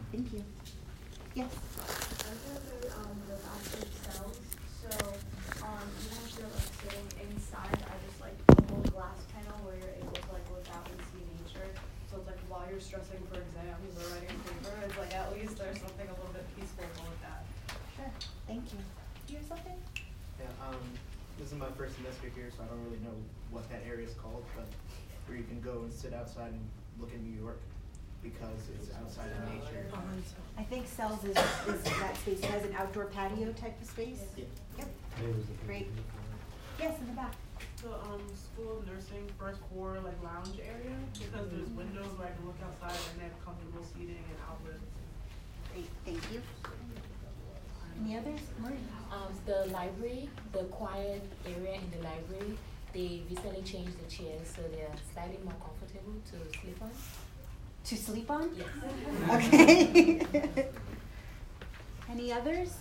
Thank you. Yes? I was gonna the bathroom cells. So, even if you're like sitting inside, I just like the whole glass panel where you're able to like look out and see nature. So it's like while you're stressing for exams or writing a paper, it's like at least there's something a little bit peaceful about that. Sure. Thank you. Do you have something? Yeah, this is my first semester here, so I don't really know what that area is called, but where you can go and sit outside and look at New York because it's outside in nature. I think Cells is that space. It has an outdoor patio type of space. Yeah. Yep. Great. Yes, in the back. The school of nursing first floor like lounge area because there's windows where I can look outside and they have comfortable seating and outlets. Great, thank you. Any others? Maureen? The library, the quiet area in the library, they recently changed the chairs so they're slightly more comfortable to sleep on. To sleep on? Yes. Okay. Any others?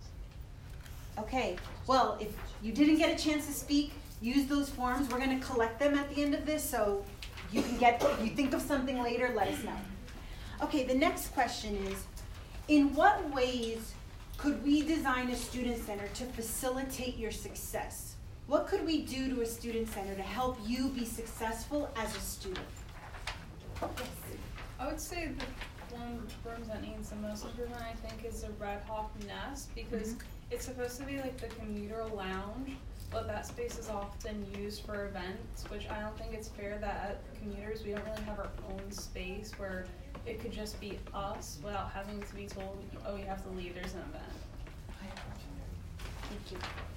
Okay, well, if you didn't get a chance to speak, use those forms. We're going to collect them at the end of this, so you can if you think of something later, let us know. Okay, the next question is, in what ways could we design a student center to facilitate your success? What could we do to a student center to help you be successful as a student? Yes. I would say the one of the rooms that needs the most improvement, I think, is the Red Hawk Nest, because it's supposed to be like the commuter lounge, but that space is often used for events, which I don't think it's fair that at commuters we don't really have our own space where it could just be us without having to be told, oh, you have to leave, there's an event. Thank you.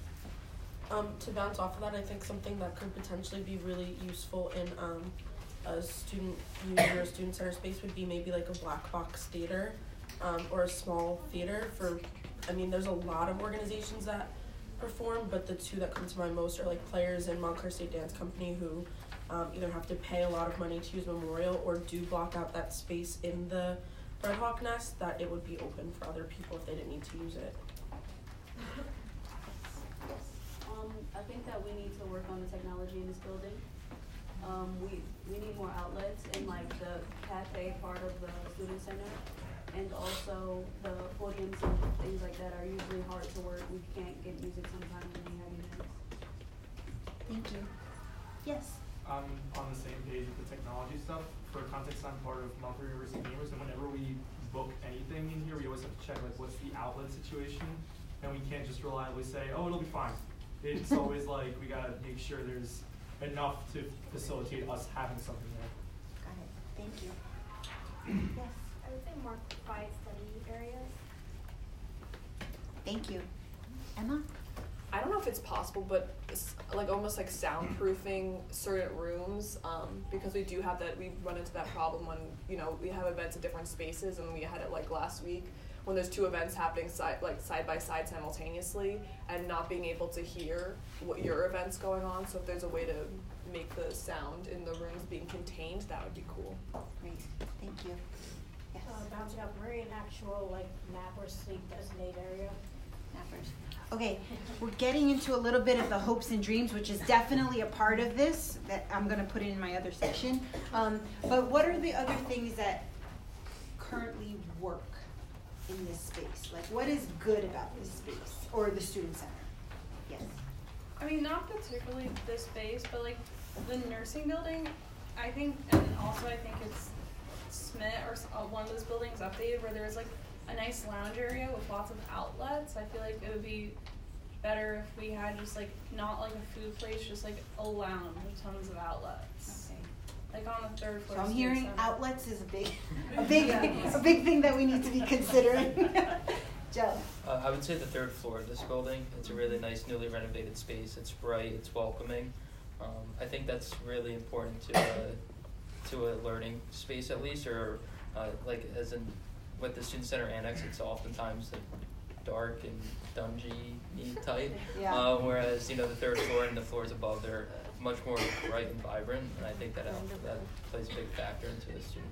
To bounce off of that, I think something that could potentially be really useful in a student union or a student center space would be maybe like a black box theater or a small theater for, I mean, there's a lot of organizations that perform, but the two that come to mind most are like Players and Montclair State Dance Company, who either have to pay a lot of money to use Memorial or do block out that space in the Red Hawk Nest that it would be open for other people if they didn't need to use it. I think that we need to work on the technology in this building. We need more outlets in like the cafe part of the student center, and also the podiums and things like that are usually hard to work. We can't get music sometimes when we have events. Thank you. Yes? I'm on the same page with the technology stuff. For context, I'm part of Montclair University Gamers, and whenever we book anything in here, we always have to check like what's the outlet situation, and we can't just reliably say, oh, it'll be fine. It's always like we gotta make sure there's enough to facilitate us having something there. Got it. Thank you. Yes? I would say more quiet study areas. Thank you. Emma? I don't know if it's possible, but it's like almost like soundproofing certain rooms, because we do have that, we run into that problem when, you know, we have events at different spaces, and we had it like last week when there's two events happening side by side simultaneously and not being able to hear what your event's going on. So if there's a way to make the sound in the rooms being contained, that would be cool. Great. Thank you. Yes? Bouncing up, we're in actual like nap or sleep designated area. Nappers. Okay, we're getting into a little bit of the hopes and dreams, which is definitely a part of this that I'm going to put in my other section. But what are the other things that currently work in this space? Like, what is good about this space or the student center? Yes. I mean, not particularly this space, but like the nursing building, I think, and also I think it's Smith or one of those buildings updated where there's like a nice lounge area with lots of outlets. I feel like it would be better if we had just like not like a food place, just like a lounge with tons of outlets. Okay. Like on the third floor. So I'm hearing outlets is a big thing that we need to be considering. Joe. I would say the third floor of this building. It's a really nice, newly renovated space. It's bright. It's welcoming. I think that's really important to a learning space, at least, or like as in with the student center annex, it's oftentimes dark and dungy type. Yeah. Whereas the third floor and the floors above, they're much more bright and vibrant, and I think that plays a big factor into the student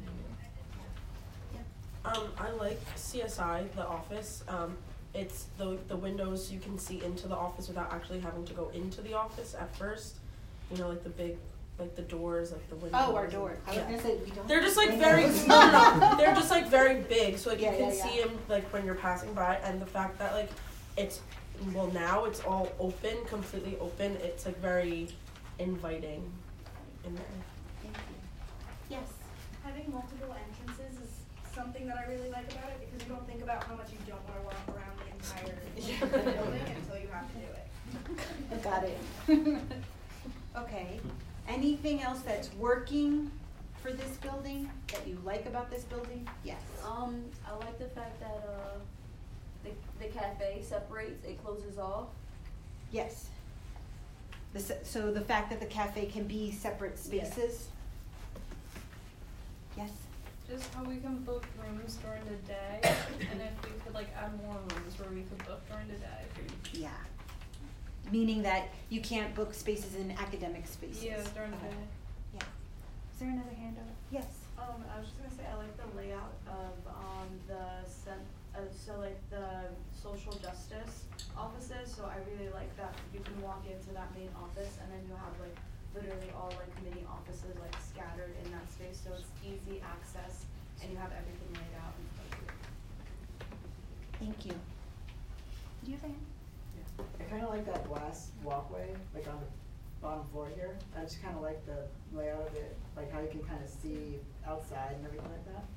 union. I like CSI, the office. It's the windows you can see into the office without actually having to go into the office at first. Like the big like the doors, like the windows. Oh, our door. I was Yeah. gonna say we don't. They're just like have very windows. no. They're just like very big, so like Yeah, you can yeah, see them like when you're passing by, and the fact that like it's now it's all open, completely open. It's like very inviting in there. Thank you. Yes. Having multiple entrances is something that I really like about it because you don't think about how much you don't want to walk around the entire building until you have to do it. Got it. Okay. Anything else that's working for this building that you like about this building? Yes. I like the fact that the cafe separates, it closes off. Yes. So the fact that the cafe can be separate spaces? Yes. Just how we can book rooms during the day, and if we could like add more rooms where we could book during the day. Yeah. Meaning that you can't book spaces in academic spaces. Yeah, during the Okay. day. Yeah. Is there another handout? Yes. I was just gonna say I like the layout of so like the social justice offices. So I really like that you can walk into that main office and then you have like literally all like committee offices like scattered in that space. So it's easy access and you have everything laid out in front of you. Thank you. Do you have a hand? I kind of like that glass walkway, like on the bottom floor here. I just kind of like the layout of it, like how you can kind of see outside and everything like that.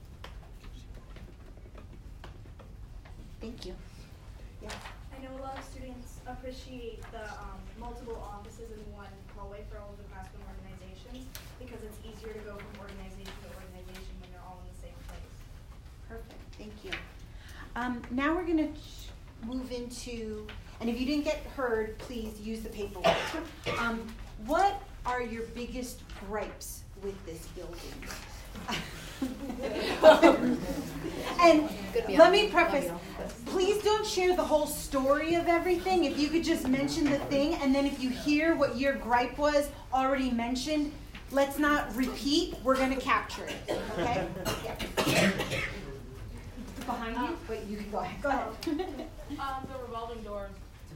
Thank you. Yeah. I know a lot of students appreciate the multiple offices in one hallway for all of the classroom organizations because it's easier to go from organization to organization when they're all in the same place. Perfect. Thank you. Now we're going to move into, and if you didn't get heard, please use the paperwork. What are your biggest gripes with this building? And let me preface, please don't share the whole story of everything. If you could just mention the thing, and then if you hear what your gripe was already mentioned, let's not repeat. We're going to capture it. Okay? Yeah. Behind you? Wait, you can go ahead. Go ahead. The revolving doors.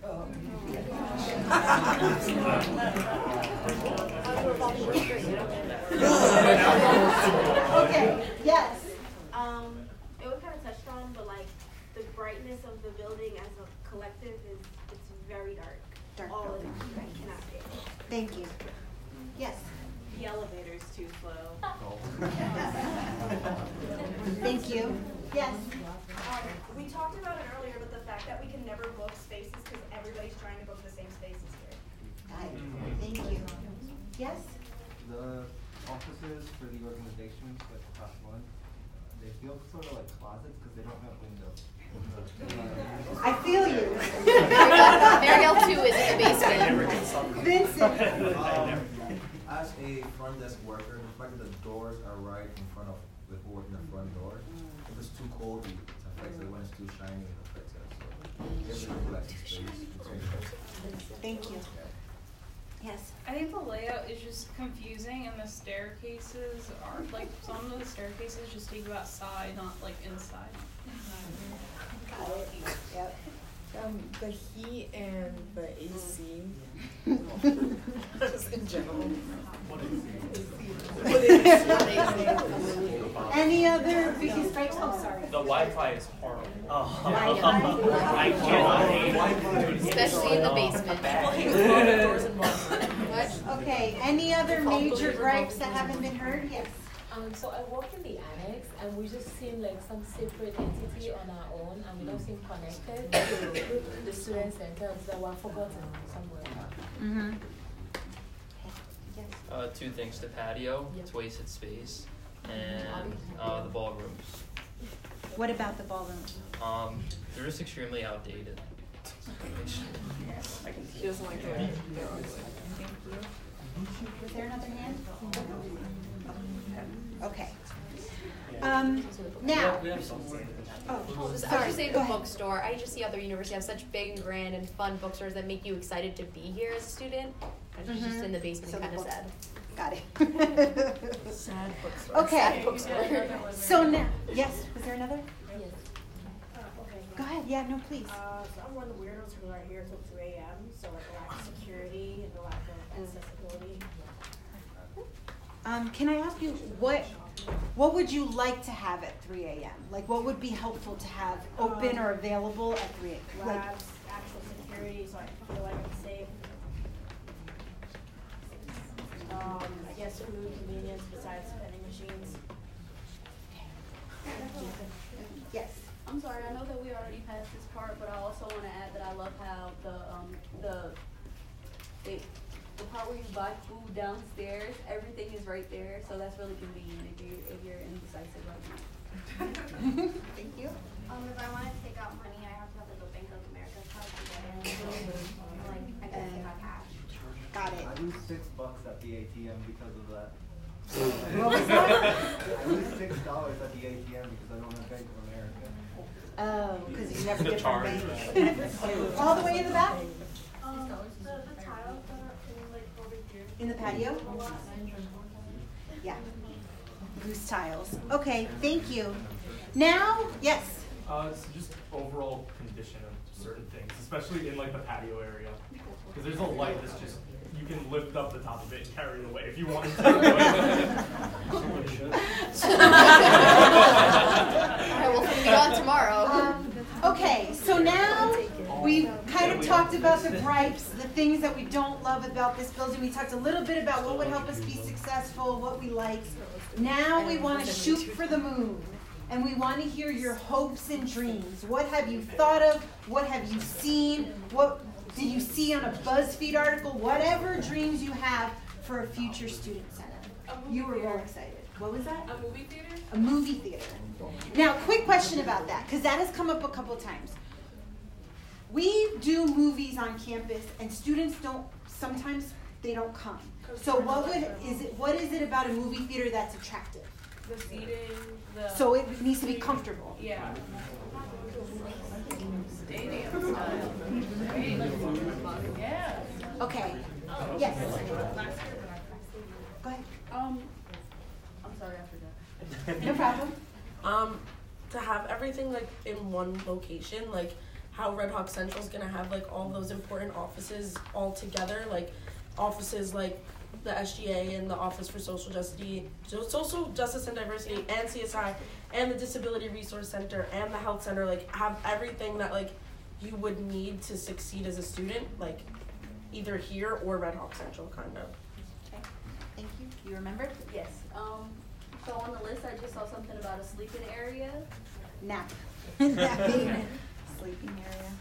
Okay, yes. It was kind of touched on, but like the brightness of the building as a collective it's very dark. Dark All building. of it. I cannot get it. Thank you. Yes. The elevator's too slow. Thank you. Yes. We talked about it earlier, but the fact that we can never book spaces because everybody's trying to book the same spaces here. Thank you. Yes? The offices for the organizations, like the top one, they feel sort of like closets because they don't have windows. I feel you. Mariel 2 is in the basement. Vincent. As a front desk worker, the fact that the doors are right in front of the who work in the front door, if it's too cold, it affects it. When it's too shiny, it affects it. So give it a relaxing space. Thank you. Yes. I think the layout is just confusing, and the staircases are like some of the staircases just take you outside, not like inside. Yep. The heat and the AC, just in general. Any other biggest gripes? Oh, sorry. The Wi-Fi is horrible. I can't. Especially in the basement. Okay, any other major gripes that haven't been heard? Yes. So I work in the annex, and we just seem like some separate entity on our own, and we don't seem connected to the student center that were forgotten somewhere. Mm-hmm. Two things: the patio, it's wasted space, and the ballrooms. What about the ballroom? They're just extremely outdated. She doesn't like it. Was there another hand? Okay. Now. I was sorry. just saying Go the ahead. bookstore. I just see other universities have such big and grand and fun bookstores that make you excited to be here as a student. And it's just in the basement, So kind of the sad. Got it. Sad bookstore. Okay. Sad bookstore. So now, yes, was there another? Yes. Okay. Go ahead. Yeah, no, please. So I'm one of the weirdos who are here until 2 a.m. So like a lack of security and a lack of accessibility. Can I ask you, what would you like to have at 3 a.m.? Like, what would be helpful to have open or available at 3 a.m.? Like, Labs, actual security, so I feel like I'm safe. I guess food convenience besides vending machines. Yes. I'm sorry, I know that we already passed this part, but I also want to add that I love how the part where you buy food downstairs, everything is right there, so that's really convenient if you're indecisive right now. Thank you. If I want to take out money, I have to have like a Bank of America card to get in. Like I can take out cash. Got it. I lose $6 at the ATM because of that. What was that? I lose $6 at the ATM because I don't have Bank of America. Oh, because you have a The different charge. bank. All the way in the back? The tiles that are in like over here. In the patio? Yeah. Loose tiles. Okay, thank you. Now, yes. It's just overall condition of certain things, especially in like the patio area. Because there's a light that's just, you can lift up the top of it and carry it away if you want to. Alright, we'll figure it out tomorrow. Okay, so now we've kind of talked about the gripes, the things that we don't love about this building. We talked a little bit about what would help us be successful, what we like. Now we want to shoot for the moon. And we want to hear your hopes and dreams. What have you thought of? What have you seen? What did you see on a BuzzFeed article? Whatever dreams you have for a future student center. You were real excited. What was that? A movie theater? A movie theater. Now, quick question about that, because that has come up a couple times. We do movies on campus, and students sometimes they don't come. So what is it about a movie theater that's attractive? The seating, So it needs to be comfortable. Yeah. Stadium style. Yeah. Okay. Yes. Go ahead. I'm sorry, I forgot. No problem. To have everything like in one location, like how Red Hawk Central is gonna have like all those important offices all together, like offices like the SGA and the Office for Social Justice and Diversity and CSI and the Disability Resource Center and the Health Center, like have everything that like you would need to succeed as a student, like either here or Red Hawk Central, kind of. Okay. Thank you. You remembered? Yes. So on the list, I just saw something about a sleeping area. Nap. Napping. Sleeping area.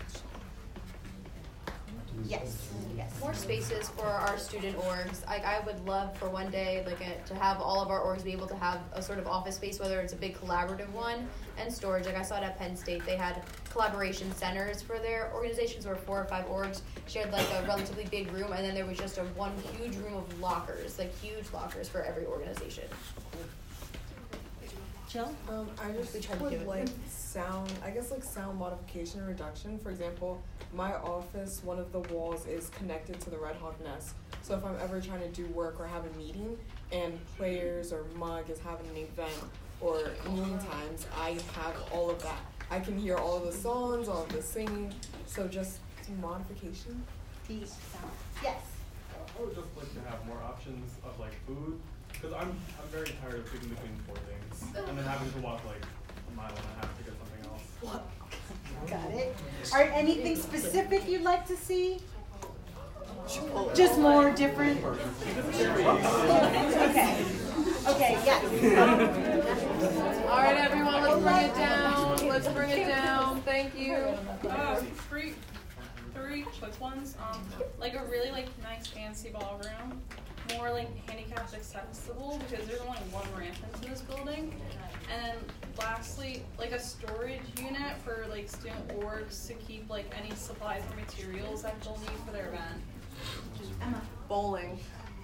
Yes. Yes. More spaces for our student orgs. I would love for one day to have all of our orgs be able to have a sort of office space, whether it's a big collaborative one, and storage. Like I saw it at Penn State, they had collaboration centers for their organizations where 4 or 5 orgs shared like a relatively big room, and then there was just one huge room of lockers, like huge lockers for every organization. Jill? I just would like sound modification and reduction. For example, my office, one of the walls is connected to the Red Hawk Nest. So if I'm ever trying to do work or have a meeting and players or Mug is having an event or meeting times, I have all of that. I can hear all of the songs, all of the singing. So just some modification. Yes. I would just like to have more options of like food. Because I'm very tired of picking between 4 things and then having to walk like a mile and a half to get something else. Got it. Are anything specific you'd like to see? Just more different? Okay. Okay, yes. All right, everyone, let's bring it down. Let's bring it down. Thank you. Three quick ones. Like a really nice fancy ballroom. More handicapped accessible because there's only one ramp into this building. And then lastly, a storage unit for student orgs to keep any supplies or materials that they'll need for their event. Emma. Bowling.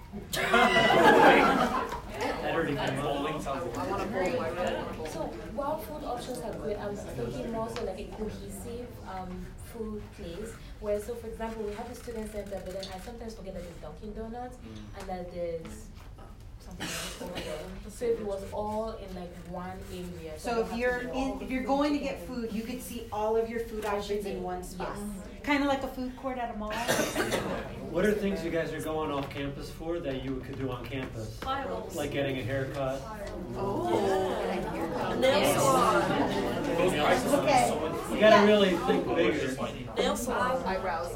Bowling sounds I want to bowl. So while food options are good, I was thinking more so like a cohesive food place. Where, so for example, we have a student center, but then I sometimes forget that there's Dunkin' Donuts and that there's something like this over there. So if it was all in like one area. So if you're going to get food, you could see all of your food options in one spot. Kind of like a food court at a mall. What are things you guys are going off campus for that you could do on campus? Like getting a haircut? Nail salon. Okay. You gotta really think bigger. Nail salon. Eyebrows.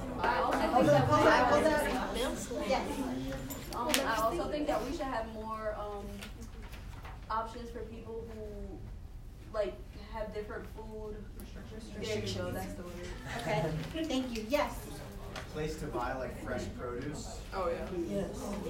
Nail salon. Yes. I also think that we should have more options for people who like have different food restrictions. There you go, that's the word. Okay. Thank you. Yes. Place to buy like fresh produce. Oh yeah.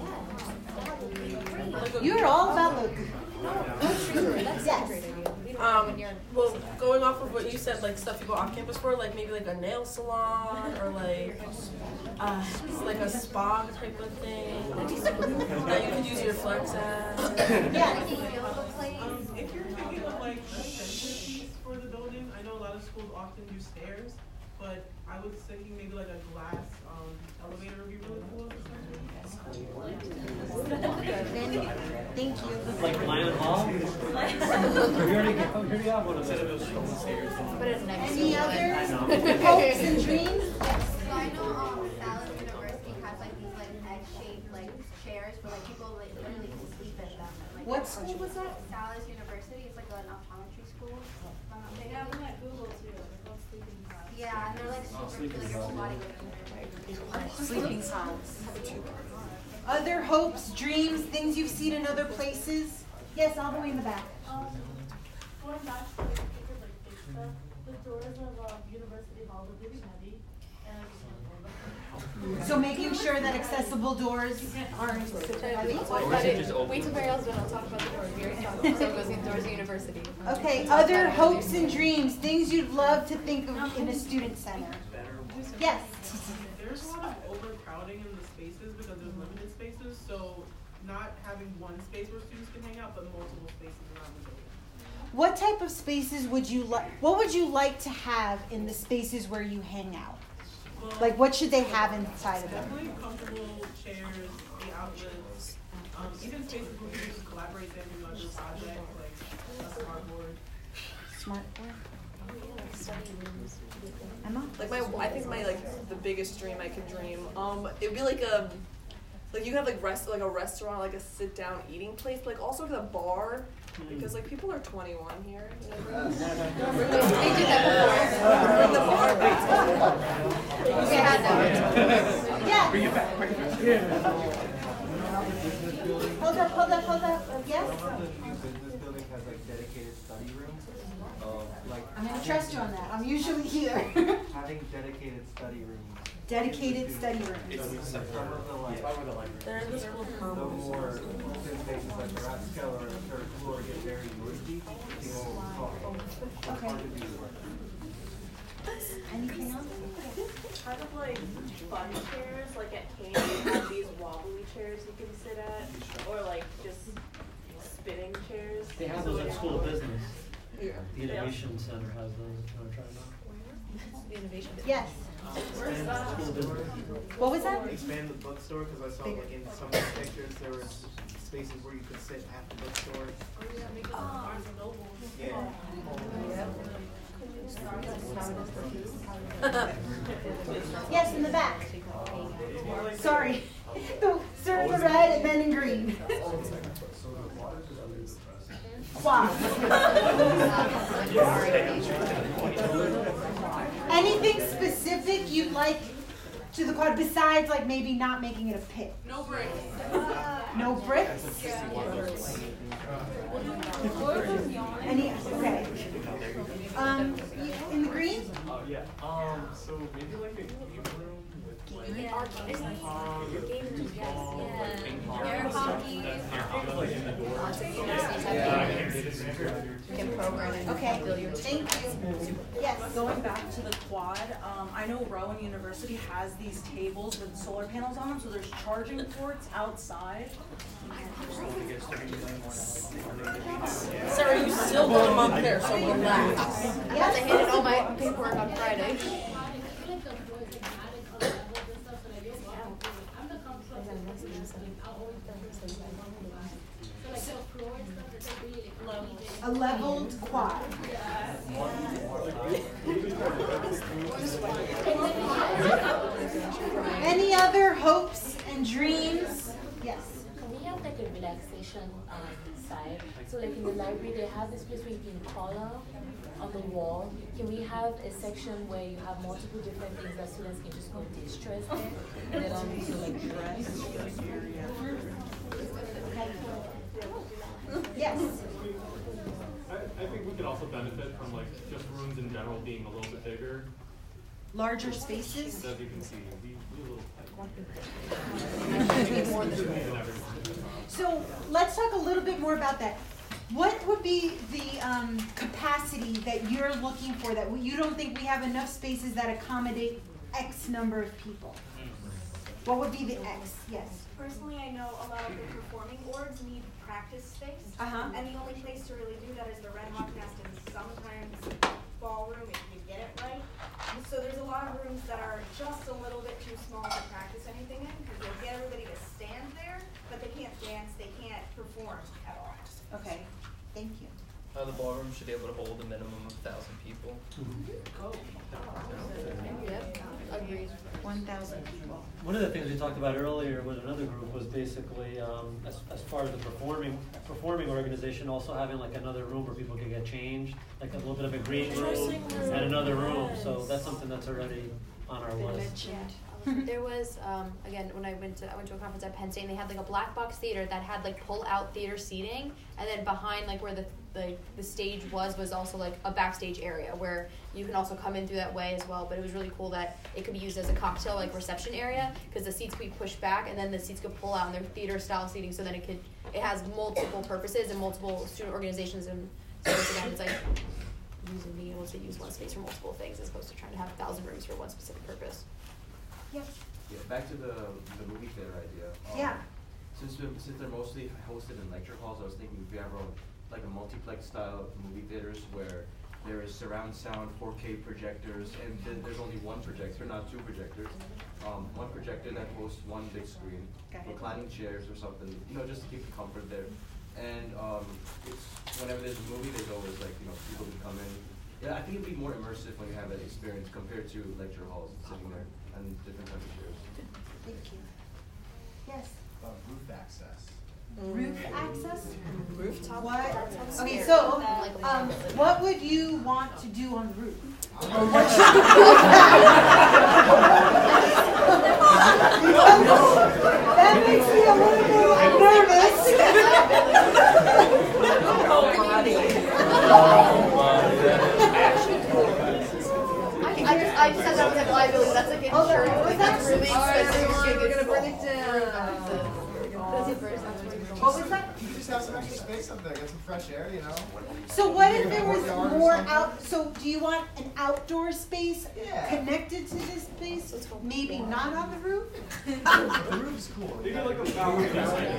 Yes. You're all about the. Yes. Well, going off of what you said, like stuff you go off campus for, like maybe like a nail salon or like a spa type of thing that you could use your flex at. Yeah. If you're thinking of like a centerpiece for the building, I know a lot of schools often use stairs, but I was thinking maybe like a glass elevator would be really cool or something. Thank you. Like Lion Hall? We already got one of those. Put it next Any to other it. hopes and dreams? So I know Dallas University has like these like egg-shaped like chairs where like people like literally can sleep in them. Like, What school was that? Dallas University. It's like an optometry school. They have them at Google too. They're called sleeping pods. Yeah, and they're like super like your whole body goes. Sleeping pods. Other hopes, dreams, things you've seen in other places? Yes, all the way in the back. Going back to like big stuff, the doors of University Hall would be heavy, and I just want to hold them. So making sure that accessible doors aren't super heavy. Wait till Marielle's done. I'll talk about the doors. We already talked about so it goes indoors to university. Okay, other hopes and dreams, things you'd love to think of in a student center. Yes. There's a lot of overcrowding in the spaces because there's limited spaces, so not having one space where students can hang out, but multiple spaces around the building. What type of spaces would you like? What would you like to have in the spaces where you hang out? Well, Like, what should they have inside of them? definitely comfortable chairs, the outlets, even spaces where people can collaborate there, maybe on a project, like a smartboard. Smartboard. Emma? Like I think my like the biggest dream I can dream. It'd be like you have like a restaurant, like a sit down eating place, but like also like a bar. Because like people are 21 here. You know, We did that before. bring the bar back. We had that. Yeah. Bring it back. Hold up. Yes? Business building has like dedicated study rooms. Like I'm going to trust you on that. I'm usually here. having dedicated study rooms. Dedicated study rooms. Some of the like They're in the school the commons. more open spaces like the Rat Scale or the third floor get very noisy. People talk. It's hard to do work. Anything else? Kind of like fun chairs, like at Kane, they have these wobbly chairs you can sit at, or like just spinning chairs. They have those at School of Business. Yeah. The Innovation Center has those. Want to try them out? The innovation. Yes. Expand the School of Business. What was that? Expand the bookstore because I saw like in some of the pictures there was spaces where you could sit at the bookstore. Oh yeah, make it Barnes and Noble. Yeah. Yes, in the back. Sorry. Sir in the red and then in green. Quad. Anything specific you'd like to the quad besides like maybe not making it a pit? No bricks. No bricks? Any, okay. In the green? Yeah. So maybe like a game room with like Air hockey. Can program it. Okay, thank you. Yes. Going back to the quad, I know Rowan University has these tables with solar panels on them, so there's charging ports outside. Sarah, you still got them up there, so relax. Yes, I handed all my paperwork on Friday. A leveled quad. Any other hopes and dreams? Yes. Can we have like a relaxation side? So like in the library, they have this place where you can color on the wall. Can we have a section where you have multiple different things that students can just go distress there and they don't need to like dress? Yes. I think we could also benefit from like just rooms in general being a little bit bigger. Larger spaces? As you can see, we So let's talk a little bit more about that. What would be the capacity that you're looking for, that you don't think we have enough spaces that accommodate X number of people? What would be the X? Yes. Personally, I know a lot of the performing orgs need practice space, and the only place to really do that is the Red Hawk Nest, and sometimes ballroom if you get it right. So there's a lot of rooms that are just a little bit too small to practice anything in, because they'll get everybody to stand there, but they can't dance, they can't perform at all. Okay, thank you. The ballroom should be able to hold a minimum of 1,000 people. Yep, agreed. 1,000 people. One of the things we talked about earlier with another group was basically, as far as the performing organization, also having like another room where people can get changed, like a little bit of a green room and another room. So that's something that's already on our list. There was again when I went to a conference at Penn State, and they had like a black box theater that had like pull out theater seating, and then behind like where the stage was also like a backstage area where you can also come in through that way as well. But it was really cool that it could be used as a cocktail like reception area, because the seats could be pushed back and then the seats could pull out, and they're theater style seating, so then it has multiple purposes and multiple student organizations, and so again it's like being able to use one space for multiple things as opposed to trying to have 1,000 rooms for one specific purpose. Yes. Yeah, back to the movie theater idea. Yeah. Since they're mostly hosted in lecture halls, I was thinking if we have like a multiplex style movie theaters where there is surround sound, 4K projectors, and there's only one projector, not two projectors. One projector that hosts one big screen, reclining chairs or something, just to keep the comfort there. And it's whenever there's a movie, there's always like people can come in. Yeah, I think it'd be more immersive when you have that experience compared to lecture halls sitting there and different types of chairs. Thank you. Yes. Roof access. Roof access? Rooftop. What? Okay, so what would you want to do on the roof? That makes me a little bit I just said that was a liability. That's like insurance. That's really expensive. We're gonna burn it down. What was that? You just have some extra space up there, get some fresh air, So what if there was more out? So do you want an outdoor space connected to this space? Maybe not on the roof. The roof's cool. Maybe like a balcony.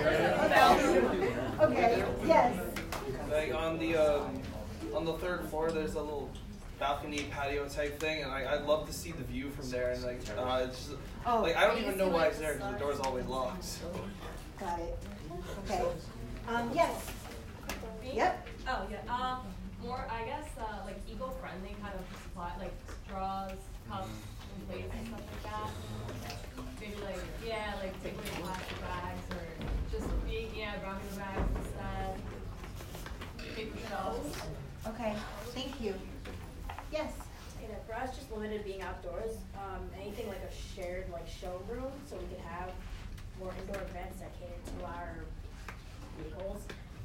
Okay. Yes. Like on the third floor, there's a little balcony patio type thing, and I love to see the view from there. And like, it's just, like I don't even know why it's there because the door's always locked. So. Got it. Okay. Yes. Yep. Oh yeah. More, I guess, like eco-friendly kind of supply, like straws, cups, and plates and stuff like that. Maybe like take away plastic bags or just brown paper bags instead. Paper shelves. Okay. Thank you. Yes. For us, just limited being outdoors. Anything like a shared showroom, so we could have more indoor events that cater to our vehicles.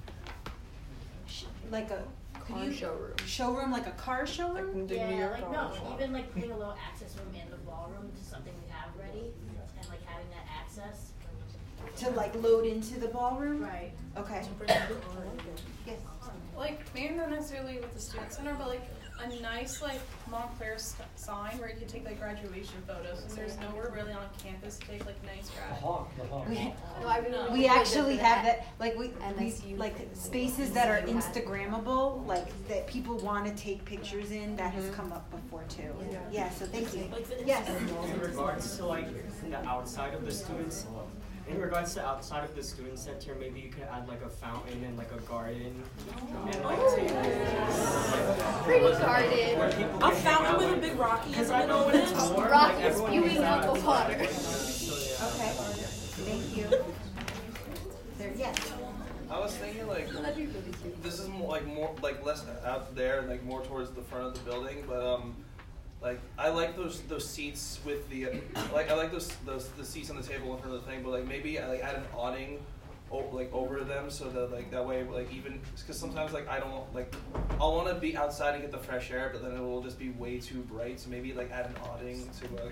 Like a car showroom. Showroom, like a car showroom? Even putting a little access room in the ballroom to something we have ready, and having that access. To load into the ballroom? Right. Okay. Yes. Maybe not necessarily with the student center, but a nice Montclair sign where you can take graduation photos, and there's nowhere really on campus to take nice grad. We actually have that, we spaces that are Instagrammable, that people want to take pictures in. That has come up before too. Yeah. So thank you. Yes. In regards to the outside of the students, In regards to outside of the student center, maybe you could add like a fountain and like a garden and like tables. Pretty garden. Where people A can hang fountain out with a and- big Rocky Because in I the know middle when of it's it. warm, Rocky like everyone spewing hangs out out the water. Okay, thank you. There, yes. I was thinking like this is more like less out there, like more towards the front of the building, but like I like those seats with the like I like those the seats on the table in front of the thing, but like maybe I like add an awning over them so that like that way like even because sometimes like I don't like I'll want to be outside and get the fresh air, but then it will just be way too bright, so maybe like add an awning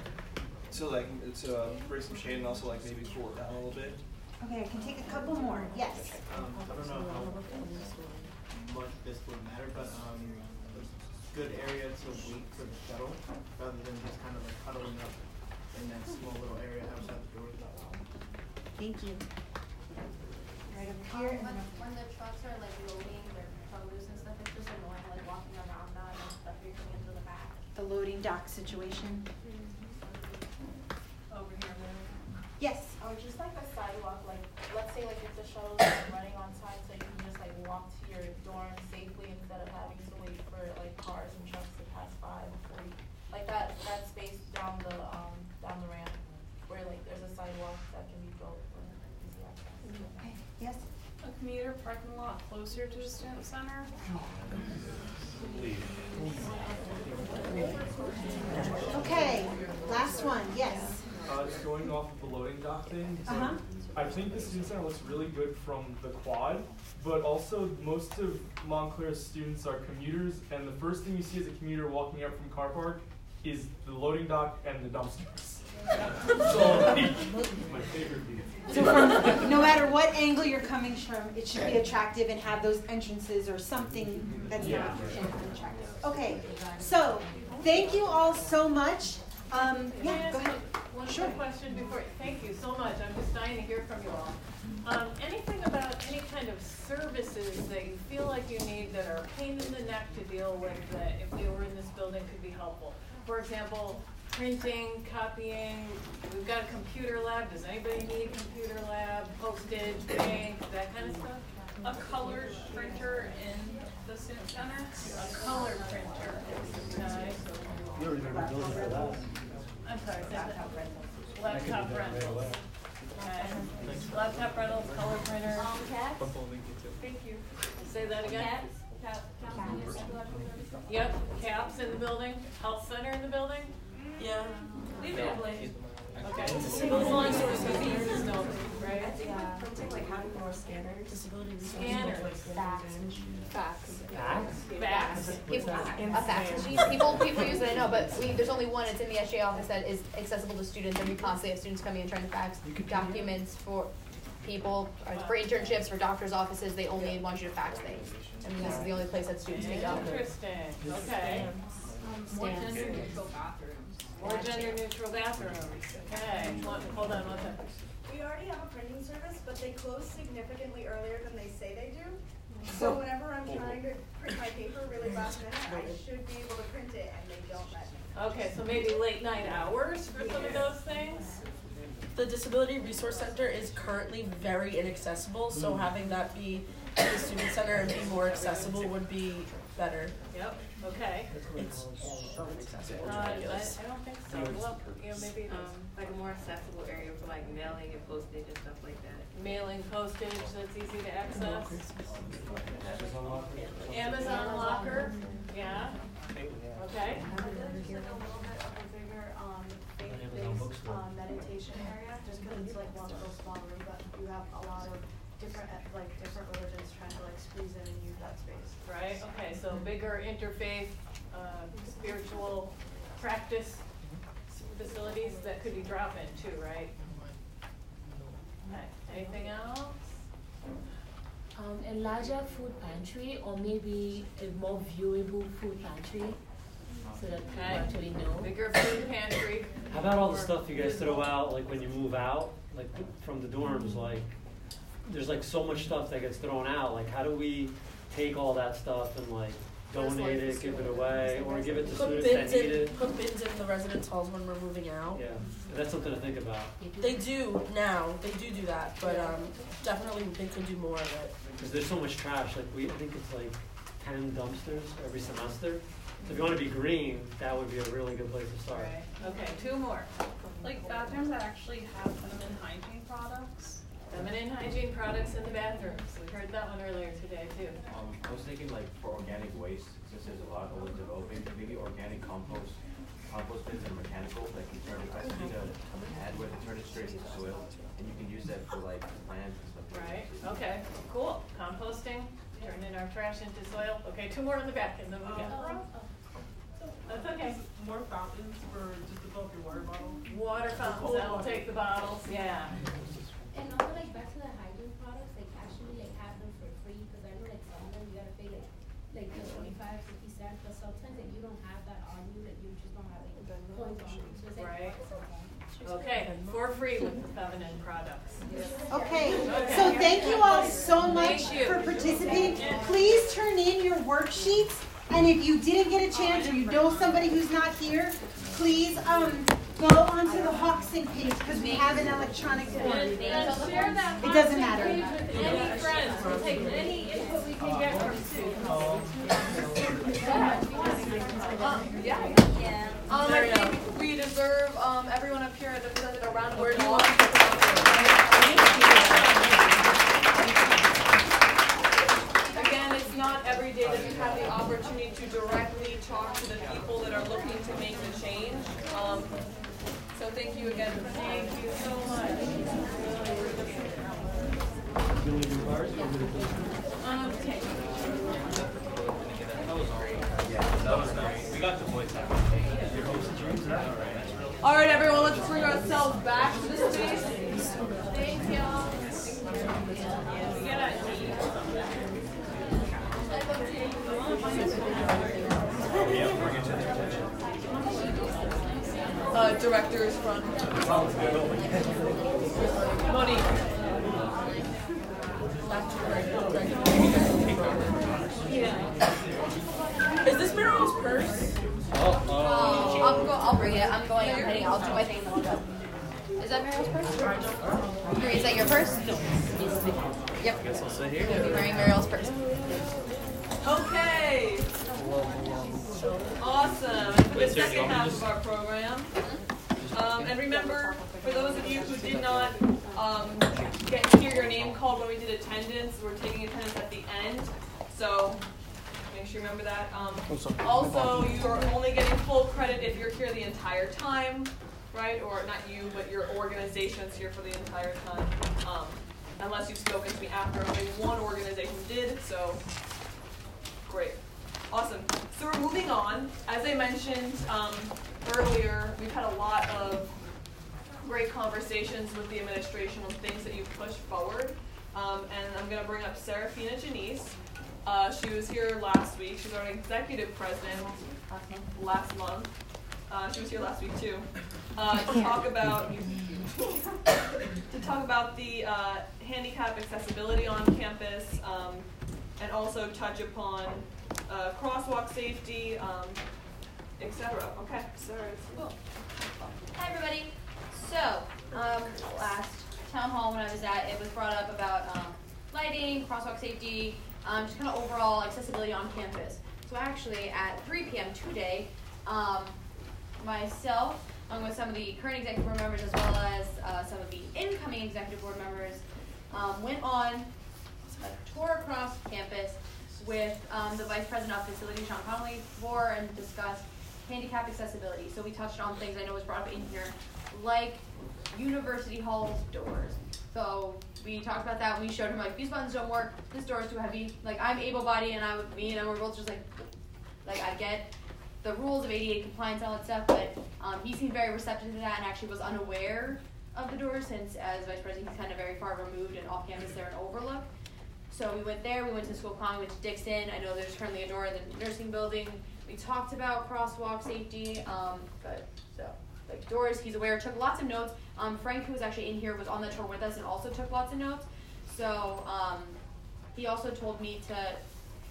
to bring some shade and also like maybe cool it down a little bit. Okay, I can take a couple more. Yes. I don't know how much this would matter, but good area to wait for the shuttle rather than just kind of like cuddling up in that small little area outside the door. Thank you. Right over here. And then When the trucks are like loading their produce and stuff, it's just annoying like walking around that and stuff you're coming into the back. the loading dock situation. Over here, Yes. Or just like a sidewalk, like, let's say like if the shuttle's running on time, so you can just like walk to your dorm safely instead of having to wait for like cars and trucks to pass by before you, like that space down the ramp, where like there's a sidewalk that can be built for easy access. Okay, yes? A commuter parking lot closer to the student center? Okay, last one, yes. Just going off of the loading dock thing. So Uh-huh. I think the student center looks really good from the quad, but also most of Montclair's students are commuters, and the first thing you see as a commuter walking up from car park is the loading dock and the dumpsters. So, my favorite view. So from, no matter what angle you're coming from, it should be attractive and have those entrances or something that's not attractive. Okay, so thank you all so much. Yeah, go ahead. One Sure. quick question before, thank you so much, I'm just dying to hear from you all. Anything about any kind of services that you feel like you need that are a pain in the neck to deal with that if we were in this building could be helpful? For example, printing, copying, we've got a computer lab, does anybody need a computer lab, postage, ink, that kind of stuff? A color printer in the student center? A color printer, nice. You already have a building for that. I'm sorry, That could be laptop done right rentals. away. Okay. Laptop rentals, color printer. Cats? Thank you. Say that again? Cats? Yep, caps in the building, health center in the building? Yeah. Leave it blank. Okay. Disability resource No, right? Printing, like having more scanners. Disability Scanners. Fax. Fax. People, a fax machine. People use it, I know, but there's only one. It's in the SJ office that is accessible to students, and we constantly have students coming and trying to fax documents for people, for internships, for doctors' offices. They only want you to fax things, and this is the only place that students can go. Interesting, okay. More gender neutral bathrooms. More gender neutral bathrooms, okay. Hold on one second. We already have a printing service, but they close significantly earlier than they say they do. So whenever I'm trying to print my paper really last minute, I should be able to print it, and they don't let me. Okay, so maybe late night hours for some of those things? The Disability Resource Center is currently very inaccessible, so having that be at the student center and be more accessible would be better. Yep, okay. It's so inaccessible. I don't think so. Well, you know, maybe like a more accessible area for like mailing and postage and stuff like that. mailing postage that's easy to access. Amazon locker, yeah. Okay. Meditation area, just because it's like one little small room, but you have a lot of different religions trying to like squeeze in and use that space. Right, okay, so bigger interfaith, spiritual practice facilities that could be drop-in too, right? Okay, anything else? A larger food pantry, or maybe a more viewable food pantry, so that people actually know. Bigger food pantry. How about all the stuff you guys throw out, like when you move out, like from the dorms, like there's like so much stuff that gets thrown out. Like how do we take all that stuff and like donate it, give it away, or give it to Put students that bins need in, it. put bins in the residence halls when we're moving out. Yeah, that's something to think about. They do now. They do that, but definitely they could do more of it. Because there's so much trash. Like I think it's like 10 dumpsters every semester. So if you want to be green, that would be a really good place to start. Right. Okay, 2 more. Like bathrooms that actually have feminine hygiene products. Feminine hygiene products in the bathrooms. We heard that one earlier today too. I was thinking like for organic waste, since there's a lot always developing, maybe organic compost bins are mechanical that can turn it. I see the ad where they turn it straight into soil, and you can use that for like plants and stuff. Right. Okay. Cool. Composting, turning our trash into soil. Okay. 2 more in the back, and then we got. That's okay. More fountains for just above your water bottle. Water fountains. That'll take the bottles. Yeah. And also like back to the hygiene products, like actually like have them for free, because I know like some of them you gotta pay like the 25, 50 cents, but sometimes like you don't have that on you, that you just don't have like coins on you. So it's like Right. Okay, for free with the feminine products. Okay, so thank you all so much Thank you. for participating. Please turn in your worksheets, and if you didn't get a chance or you know somebody who's not here, please go onto the Hawksync page because we have an electronic form. And share that It doesn't matter. page with any friends. We'll take any input we can get from students. I think we deserve everyone up here to present a round of applause. Again, it's not every day that you have the opportunity to directly talk to the people that are looking to make the change. So thank you again. Thank you so much. Okay. That was nice. We got the voice out. All right, everyone, let's bring ourselves back to the space. Thank y'all. We gotta Directors front. Money. Is this Mariel's purse? I'll bring it. I'm heading. I'll do my thing and then I'll go. Is that Mariel's purse? Marie, is that your purse? Yep. I guess I'll sit here. You'll be wearing Mariel's purse. Okay. Awesome. For the second half of our program. And remember, for those of you who did not get to hear your name called when we did attendance, we're taking attendance at the end. So make sure you remember that. Also, you are only getting full credit if you're here the entire time, right? Or not you, but your organization's here for the entire time. Unless you've spoken to me after. Only one organization did, so great. Awesome. So we're moving on. As I mentioned earlier, we've had a lot of great conversations with the administration on things that you've pushed forward. And I'm going to bring up Serafina Janice. She was here last week. She's our executive president last month. She was here last week too. To talk about the handicap accessibility on campus, and also touch upon crosswalk safety, etc. Okay, Sarah. Cool. Hi, everybody. So, last town hall when I was at, it was brought up about lighting, crosswalk safety, just kind of overall accessibility on campus. So actually, at 3 p.m. today, myself, along with some of the current executive board members as well as some of the incoming executive board members, went on a tour across campus with the Vice President of Facilities, Sean Connolly, for and discussed handicap accessibility. So we touched on things I know was brought up in here, like University Hall's doors. So we talked about that, and we showed him, like, these buttons don't work, this door is too heavy. Like, I'm able-bodied, and me and I were both just like, I get the rules of ADA compliance and all that stuff, but he seemed very receptive to that and actually was unaware of the doors, since as Vice President, he's kind of very far removed and off campus there in Overlook. So we went there, we went to School of Common, we went to Dixon. I know there's currently a door in the nursing building. We talked about crosswalk safety, but so, like doors, he's aware, took lots of notes. Frank, who was actually in here, was on the tour with us and also took lots of notes. So he also told me to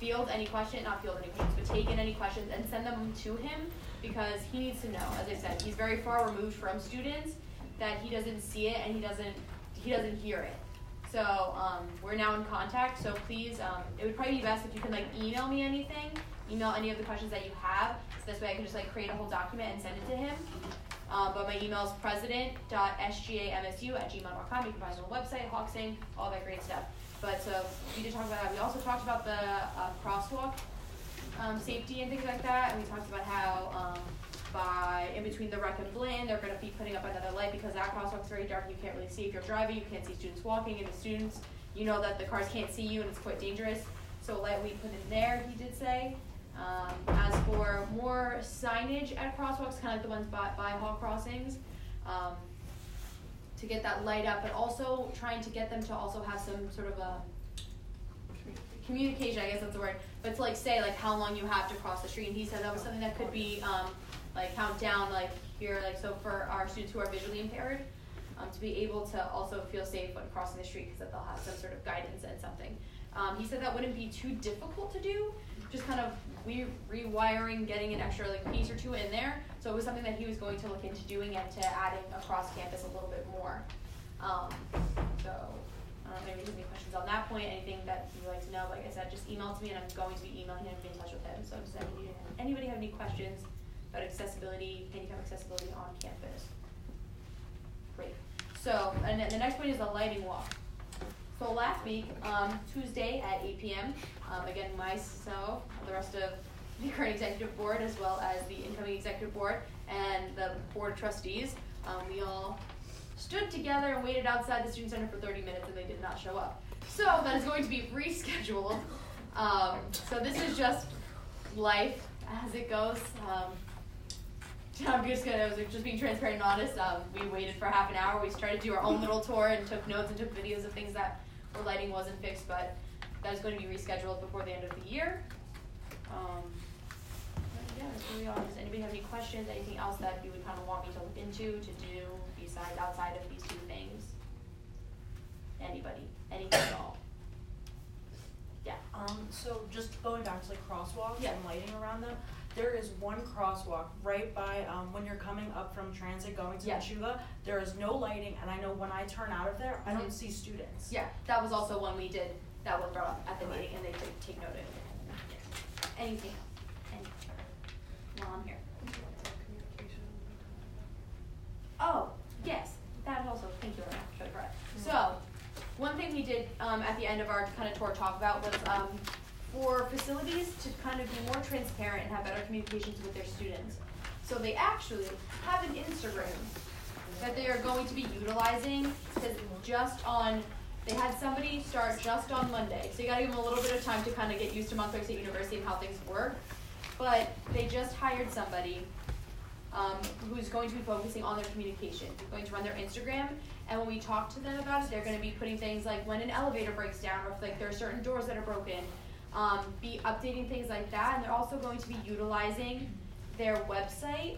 take in any questions and send them to him, because he needs to know, as I said, he's very far removed from students, that he doesn't see it and he doesn't hear it. So we're now in contact, so please, it would probably be best if you can like email me anything, email any of the questions that you have, so this way I can just like create a whole document and send it to him. But my email is president.sgamsu@gmail.com. You can find it on the website, Hawksing, all that great stuff. But so we did talk about that. We also talked about the crosswalk safety and things like that, and we talked about how by in between the Rec and Blaine, they're going to be putting up another light, because that crosswalk's very dark. You can't really see if you're driving. You can't see students walking, and the students, you know that the cars can't see you, and it's quite dangerous. So light we put in there, he did say. As for more signage at crosswalks, kind of like the ones by hall crossings, to get that light up, but also trying to get them to also have some sort of a communication, I guess that's the word, but to like say like how long you have to cross the street. And he said that was something that could be like count down, like here, like so for our students who are visually impaired, to be able to also feel safe when crossing the street, because that they'll have some sort of guidance and something. He said that wouldn't be too difficult to do, just kind of rewiring, getting an extra like piece or two in there. So it was something that he was going to look into doing and to adding across campus a little bit more. So I don't know if anybody has any questions on that point, anything that you'd like to know. Like I said, just email it to me, and I'm going to be emailing him and be in touch with him. So does anybody have any questions about accessibility, handicap accessibility on campus? Great. So, and then the next point is the lighting walk. So last week, Tuesday at 8 p.m., again, myself, the rest of the current executive board, as well as the incoming executive board and the board of trustees, we all stood together and waited outside the student center for 30 minutes, and they did not show up. So that is going to be rescheduled. So this is just life as it goes. I'm just being transparent and honest. We waited for half an hour. We tried to do our own little tour and took notes and took videos of things that where lighting wasn't fixed, but that is going to be rescheduled before the end of the year. Yeah, that's where we are. Does anybody have any questions? Anything else that you would kind of want me to look into, to do, besides outside of these two things? Anybody? Anything at all? Yeah. So just going back to like crosswalks Yeah. and lighting around them, there is one crosswalk right by when you're coming up from transit going to Yeah. Meshuggah. There is no lighting, and I know when I turn out of there, I don't see students. Yeah, that was also one we did, that was brought up at the meeting, and they did take note of it. Anything else? Anything? While I'm here. Oh, yes, that also, thank you, Lorena, for that. So, one thing we did at the end of our kind of tour talk about was for facilities to kind of be more transparent and have better communications with their students. So they actually have an Instagram that they are going to be utilizing, because they had somebody start just on Monday. So you gotta give them a little bit of time to kind of get used to Montclair State University and how things work. But they just hired somebody who's going to be focusing on their communication. They're going to run their Instagram, and when we talk to them about it, they're going to be putting things like when an elevator breaks down, or if like there are certain doors that are broken, be updating things like that. And they're also going to be utilizing their website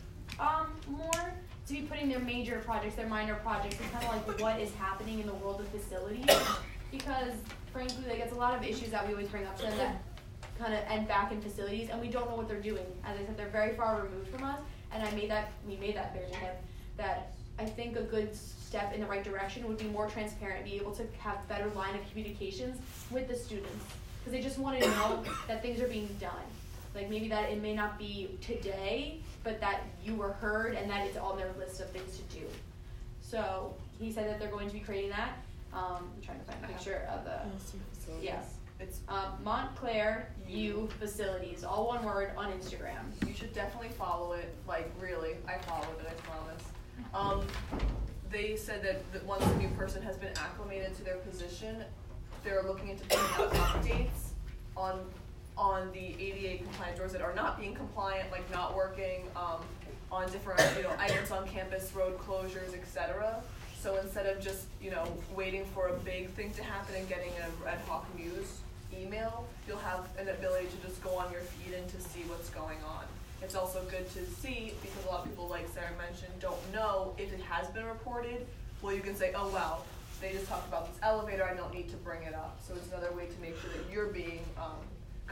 more to be putting their major projects, their minor projects, and kind of like what is happening in the world of facilities. Because frankly, like, it's a lot of issues that we always bring up to them that kind of end back in facilities, and we don't know what they're doing. As I said, they're very far removed from us, and we made that clear to him, that I think a good step in the right direction would be more transparent, be able to have better line of communications with the students, because they just want to know that things are being done. Like maybe that it may not be today, but that you were heard and that it's on their list of things to do. So he said that they're going to be creating that. I'm trying to find a picture of the, yes. It's Montclair U Facilities, all one word, on Instagram. You should definitely follow it. Like, really, I followed it, I promise. They said that once a new person has been acclimated to their position, they're looking into putting out updates on the ADA compliant doors that are not being compliant, like not working, on different items on campus, road closures, etc. So instead of just waiting for a big thing to happen and getting a Red Hawk News email, you'll have an ability to just go on your feed and to see what's going on. It's also good to see, because a lot of people, like Sarah mentioned, don't know if it has been reported. Well, you can say, oh well, they just talked about this elevator, I don't need to bring it up. So it's another way to make sure that you're being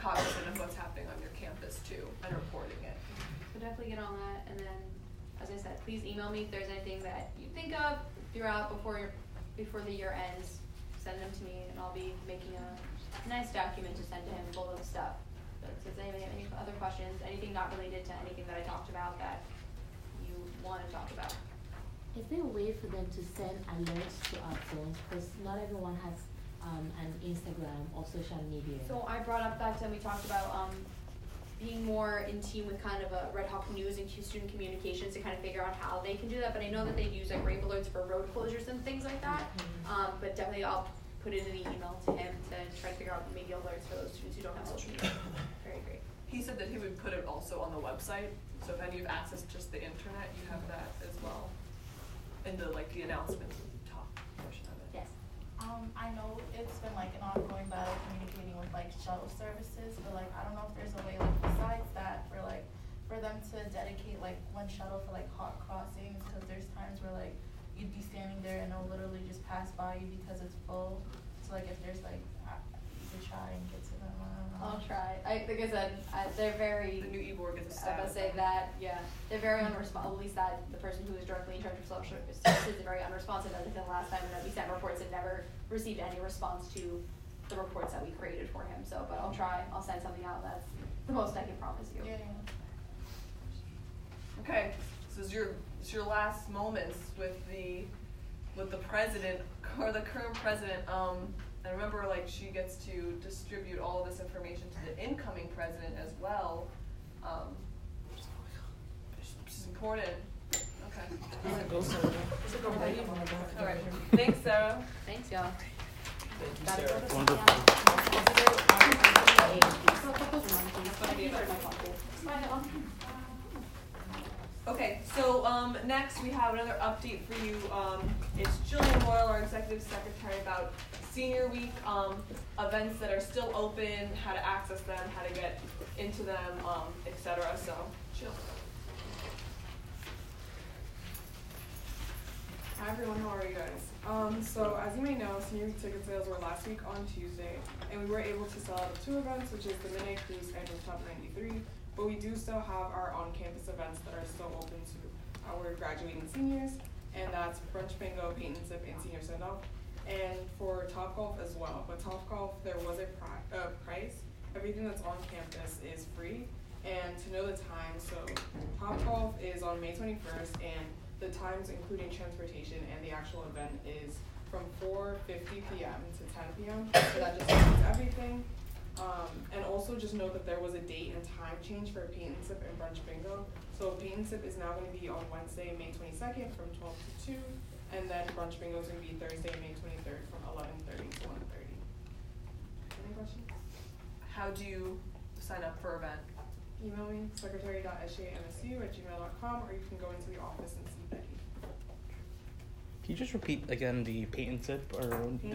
cognizant of what's happening on your campus too and reporting it. So definitely get on that, and then, as I said, please email me if there's anything that you think of throughout before the year ends. Send them to me, and I'll be making a nice document to send to him full of stuff. So if there's any other questions, anything not related to anything that I talked about that you want to talk about. Is there a way for them to send alerts to our phones? Because not everyone has an Instagram or social media. So I brought up that we talked about being more in tune with kind of a Red Hawk News and student communications to kind of figure out how they can do that. But I know that they use like rave alerts for road closures and things like that. But definitely I'll put it in the email to him to try to figure out maybe alerts for those students who don't have social media. Very great. He said that he would put it also on the website, so if any of you have access to just the internet, you have that as well. In the the announcements top portion of it. Yes. I know it's been like an ongoing battle communicating with like shuttle services, but like I don't know if there's a way like besides that for them to dedicate like one shuttle for like hot crossings, because there's times where like you'd be standing there and they'll literally just pass by you because it's full. So like if there's like you could try and get to them. I'll try. Like I said, they're very. The new e-board gets a I was gonna say that. Yeah, they're very unresponsive. At least that the person who is directly in charge of social services is very unresponsive. As I said last time, that we sent reports and never received any response to the reports that we created for him. So, but I'll try. I'll send something out. That's the most I can promise you. Yeah. Okay, this is your last moments with the president or the current president. And remember, like, she gets to distribute all of this information to the incoming president as well. Which is important. Okay. All right. Thanks, Sarah. Thanks, y'all. Thank you, Sarah. Okay, so next we have another update for you. It's Jillian Royal, our executive secretary, about Senior Week, events that are still open, how to access them, how to get into them, etc. So, Jill. Hi everyone, how are you guys? So as you may know, Senior Week ticket sales were last week on Tuesday, and we were able to sell out of 2 events, which is the Midnight Cruise and Rooftop 93, but we do still have our on-campus events that are still open to our graduating seniors, and that's Brunch Bingo, Paint and Sip, and Senior Send-Off, and for Topgolf as well. But Topgolf, there was a price. Everything that's on campus is free, and to know the time, so Topgolf is on May 21st, and the times including transportation and the actual event is from 4:50 p.m. to 10 p.m. So that just includes everything. And also just note that there was a date and time change for Paint and Sip and Brunch Bingo. So Paint and Sip is now going to be on Wednesday, May 22nd from 12 to 2, and then Brunch Bingo is going to be Thursday, May 23rd from 11:30 to 1:30. Any questions? How do you sign up for an event? Email me, secretary.shamsu@gmail.com, or you can go into the office and see Becky. Can you just repeat again the Paint and Sip or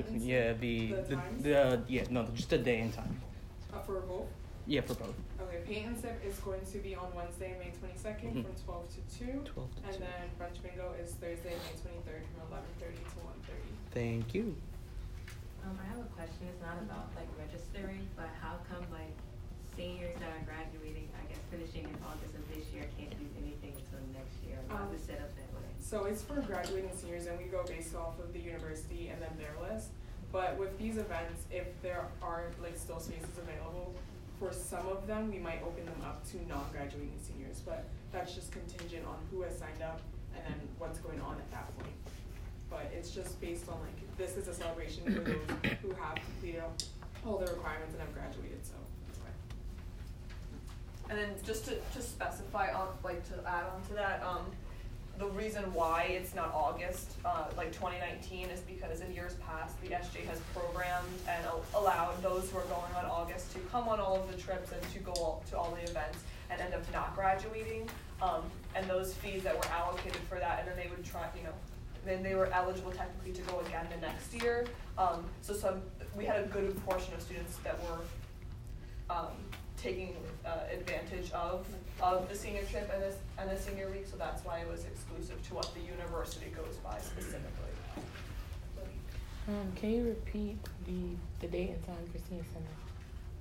just the day and time? For both? Yeah, for both. Okay, Paint and Sip is going to be on Wednesday, May 22nd from 12 to 2. 12 to and 2. then Brunch Bingo is Thursday, May 23rd from 11:30 to 1:30. Thank you. I have a question. It's not about like registering, but how come like seniors that are graduating, I guess finishing in August of this year, can't do anything until next year? Why was it set up that way? So it's for graduating seniors, and we go based off of the university and then their list. But with these events, if there are like still spaces available, for some of them we might open them up to non-graduating seniors. But that's just contingent on who has signed up and then what's going on at that point. But it's just based on like this is a celebration for those who have completed all the requirements and have graduated. So that's why. And then just to specify on to add on to that, the reason why it's not August, like 2019, is because in years past the SJ has programmed and allowed those who are going on August to come on all of the trips and to go to all the events and end up not graduating. And those fees that were allocated for that, and then they would try, then they were eligible technically to go again the next year. So we had a good portion of students that were taking advantage of the senior trip and the senior week, so that's why it was exclusive to what the university goes by specifically. Can you repeat the date and time for Senior Center?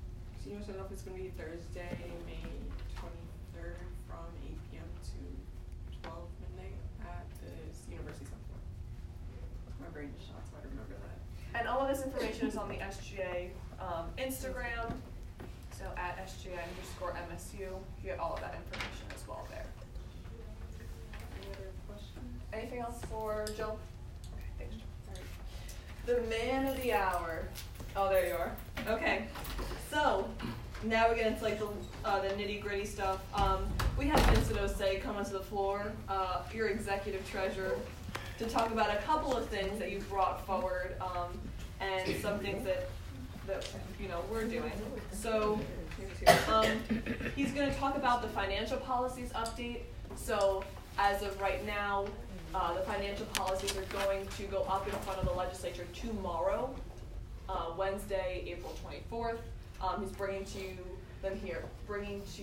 senior send-off is gonna be Thursday, May 23rd from 8 p.m. to 12 midnight at the University Center. My brain just shot, so I remember that. And all of this information is on the SGA Instagram, so at SGA_MSU. You get all of that information as well there. Any other questions? Anything else for Jill? Okay, thanks, Jill. The man of the hour. Oh, there you are. Okay, so now we get into like the nitty gritty stuff. We have Vincent Osei come onto the floor, your executive treasurer, to talk about a couple of things that you've brought forward, and some things that you know we're doing. So he's going to talk about the financial policies update. So as of right now, the financial policies are going to go up in front of the legislature tomorrow, Wednesday, April 24th. He's bringing to them here, bringing to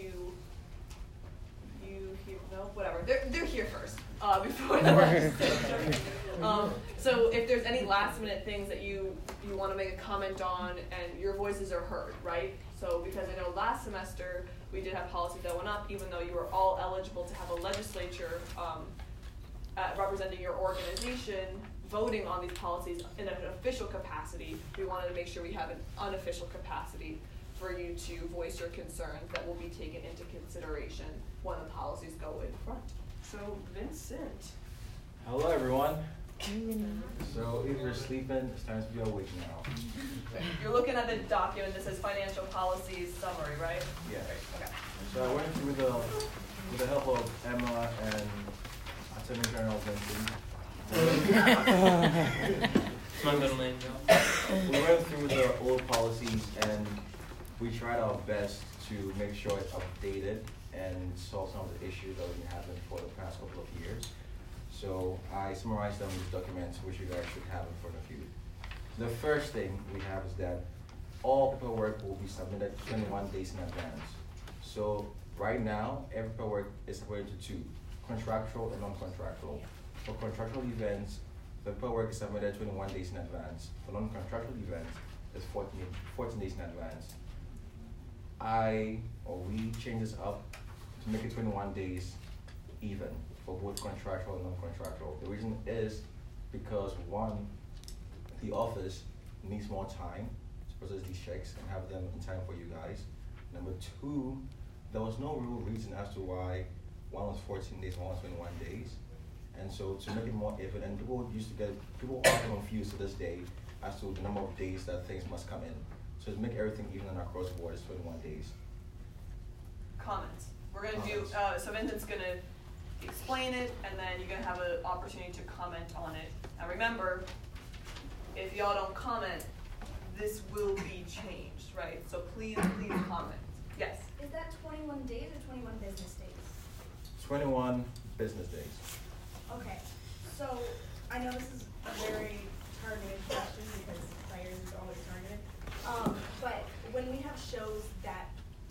you here, no, whatever. They're here first, before the legislature. So if there's any last minute things that you want to make a comment on, and your voices are heard, right? So because I know last semester we did have policies that went up, even though you were all eligible to have a legislature representing your organization voting on these policies in an official capacity. We wanted to make sure we have an unofficial capacity for you to voice your concerns that will be taken into consideration when the policies go in front. So Vincent. Hello everyone. So if you're sleeping, it's time to be awake now. You're looking at the document that says financial policies summary, right? Yeah. Okay. So I went through with the help of Emma and Attorney General Vincent. My middle name, We went through the old policies and we tried our best to make sure it's updated and solve some of the issues that we've been having for the past couple of years. So I summarized them in this document, which you guys should have in front of you. The first thing we have is that all paperwork will be submitted 21 days in advance. So right now, every paperwork is separated into two, contractual and non-contractual. For contractual events, the paperwork is submitted 21 days in advance. For non-contractual events, it's 14 days in advance. We change this up to make it 21 days even for both contractual and non-contractual. The reason is because one, the office needs more time to process these checks and have them in time for you guys. Number two, there was no real reason as to why one was 14 days, one was 21 days. And so to make it more even, and people are confused to this day as to the number of days that things must come in. So to make everything even and across the board is 21 days. Comments. We're gonna do, so Vincent's gonna explain it, and then you're gonna have an opportunity to comment on it. Now remember, if y'all don't comment, this will be changed, right? So please comment. Yes? Is that 21 days or 21 business days? 21 business days. Okay, so I know this is a very targeted question because players is always targeted. But when we have shows that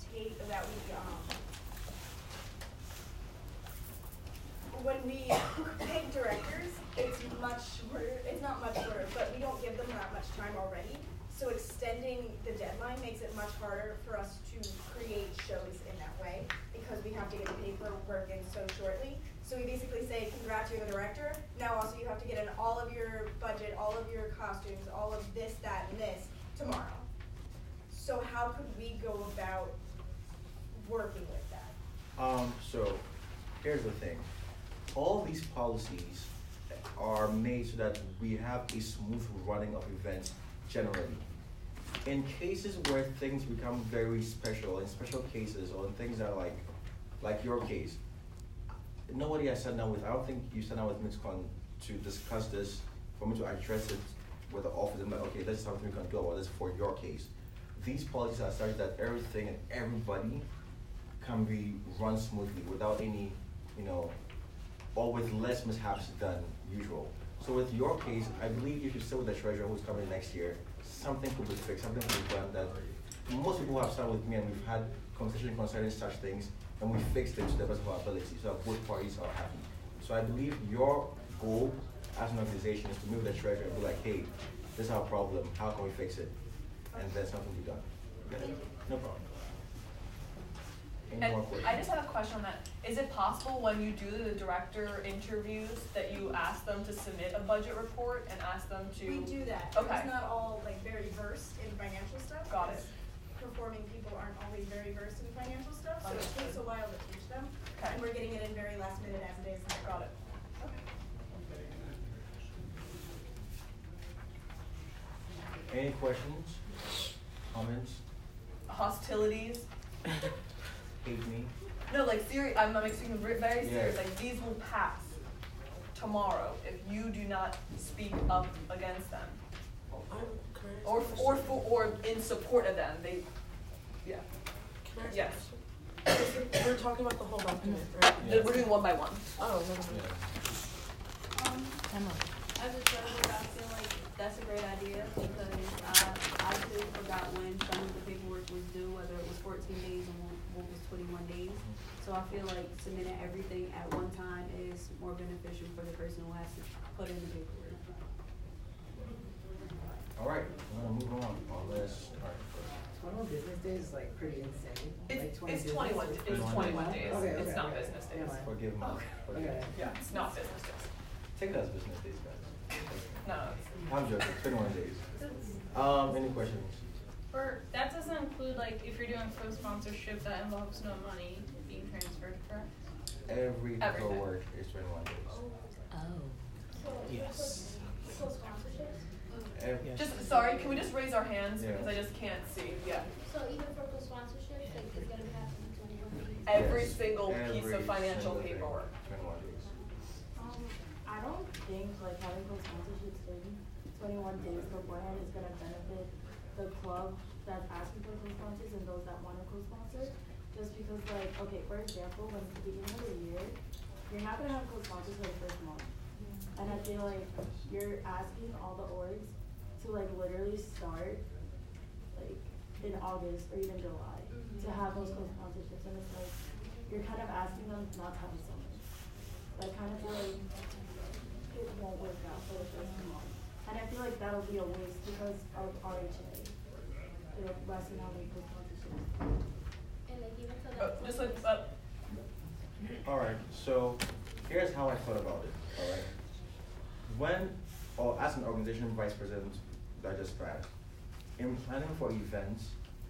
when we pick directors, it's not much shorter, but we don't give them that much time already. So extending the deadline makes it much harder for us to create shows in that way because we have to get the paperwork in so shortly. So we basically say, congrats, you're the director. Now also you have to get in all of your budget, all of your costumes, all of this, that, and this tomorrow. So how could we go about working with that? So here's the thing. All these policies are made so that we have a smooth running of events generally. In cases where things become very special, in special cases, or in things that are like your case, nobody has sat down with, I don't think you sat down with MixCon to discuss this, for me to address it with the office and like, okay, this is something we can do about this for your case. These policies are such that everything and everybody can be run smoothly without any, or with less mishaps than usual. So with your case, I believe you should sit with the treasurer who's coming next year. Something could be fixed, something could be done that most people have sat with me and we've had conversation concerning such things and we fixed it to the best of our ability so that both parties are happy. So I believe your goal as an organization is to meet with the treasurer and be like, hey, this is our problem, how can we fix it? And then something be done. No problem. Any And more questions? I just have a question on that. Is it possible when you do the director interviews that you ask them to submit a budget report and ask them to? We do that. Okay. It's not all like very versed in financial stuff. Got it. Performing people aren't always very versed in financial stuff, so it takes a while to teach them. Okay. And we're getting it in very last minute as it is. Got it. Any questions? Comments? Hostilities? Hate me? No, like serious. I'm speaking very serious. Yeah. Like these will pass tomorrow if you do not speak up against them, or in support of them. They, yeah. Can I ask Yes. We're talking about the whole document, right? We're doing one by one. Oh, never mind. As a treasurer, I feel like that's a great idea because I too forgot when some of the paperwork was due, whether it was 14 days or what was 21 days. So I feel like submitting everything at one time is more beneficial for the person who has to put in the paperwork. All right, I'm gonna move on. Unless, all right. 21 business days is like pretty insane. It's 21 days. It's 21 days. It's not business days. Forgive me. Forgive me. Yeah, it's not business days. Take it as business days, guys. No. I'm joking. 21 days. Any questions? That doesn't include like if you're doing co-sponsorship that involves no money being transferred, correct? Every Everything. co-work is 21 days. Oh. Yes. So sponsorships? Just sorry, can we just raise our hands Yeah. because I just can't see. Yeah. So even for co-sponsorships, like it's gonna be happening 21 days? Every Yes. single piece Every of financial single thing. paperwork. 21 days. I don't think like having those sponsorships in 21 days beforehand is gonna benefit the club that's asking for co-sponsors and those that want to co-sponsor. Just because like, okay, for example, when it's the beginning of the year, you're not gonna have co-sponsors for the first month. And I feel like you're asking all the orgs to like literally start like in August or even July to have those co-sponsorships, and it's like you're kind of asking them not to have a summer. I kind of feel like it won't work out for the first month, and I feel like that'll be a waste because of RHA. It'll lessen out the co-sponsorships. And like even for the. Just like. All right. So here's how I thought about it. All right. When, or as an organization vice president, that just passed, in planning for events,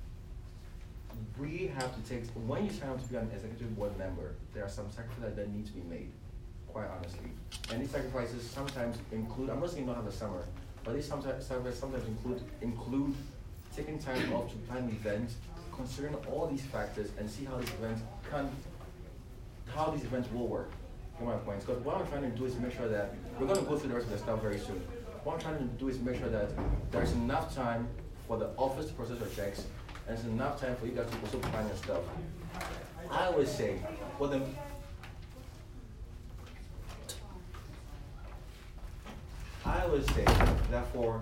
we have to take, when you sign up to be an executive board member, there are some sacrifices that need to be made, quite honestly. And these sacrifices sometimes include, I'm not saying not have a summer, but these sometimes include taking time off to plan events, considering all these factors and see how these events will work. Get my points. Because what I'm trying to do is make sure that we're going to go through the rest of the stuff very soon. What I'm trying to do is make sure that there's enough time for the office to process your checks, and there's enough time for you guys to also plan your stuff. I would say, for the that for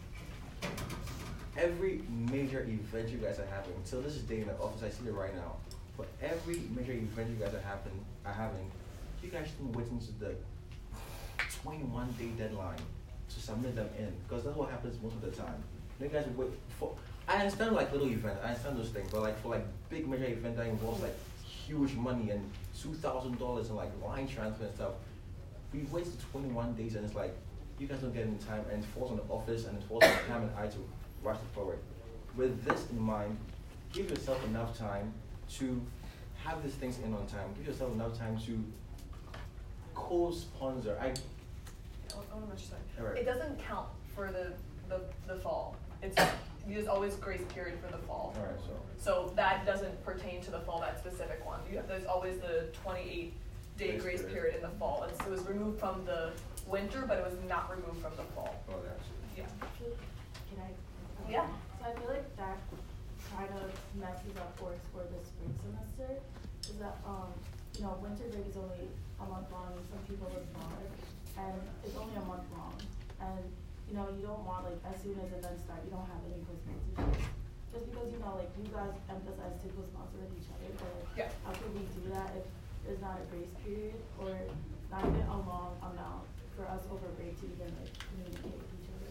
every major event you guys are having, till this day in the office, I see it right now. For every major event you guys are having, you guys should be waiting to the 21-day deadline to submit them in, because that's what happens most of the time. You guys wait for. I understand like little events, I understand those things, but like for like big major event that involves like huge money and $2,000 and like line transfer and stuff, we wasted 21 days, and it's like you guys don't get any time, and it falls on the office and it falls on Pam and I to rush it forward. With this in mind, give yourself enough time to have these things in on time. Give yourself enough time to co-sponsor. Right. It doesn't count for the fall. There's always grace period for the fall. All right, so that doesn't pertain to the fall, that specific one. There's always the 28-day grace period in the fall. It was removed from the winter, but it was not removed from the fall. Oh, that's yeah. Can I? Yeah. So I feel like that kind of messes up works for the spring semester. Is that winter break is only a month long, and some people live longer, and it's only a month long, and you don't want like as soon as events start, you don't have any co-sponsorships. Just because you guys emphasize to co-sponsor with each other, but how could we do that if there's not a grace period or not even a long amount for us over break to even like communicate with each other?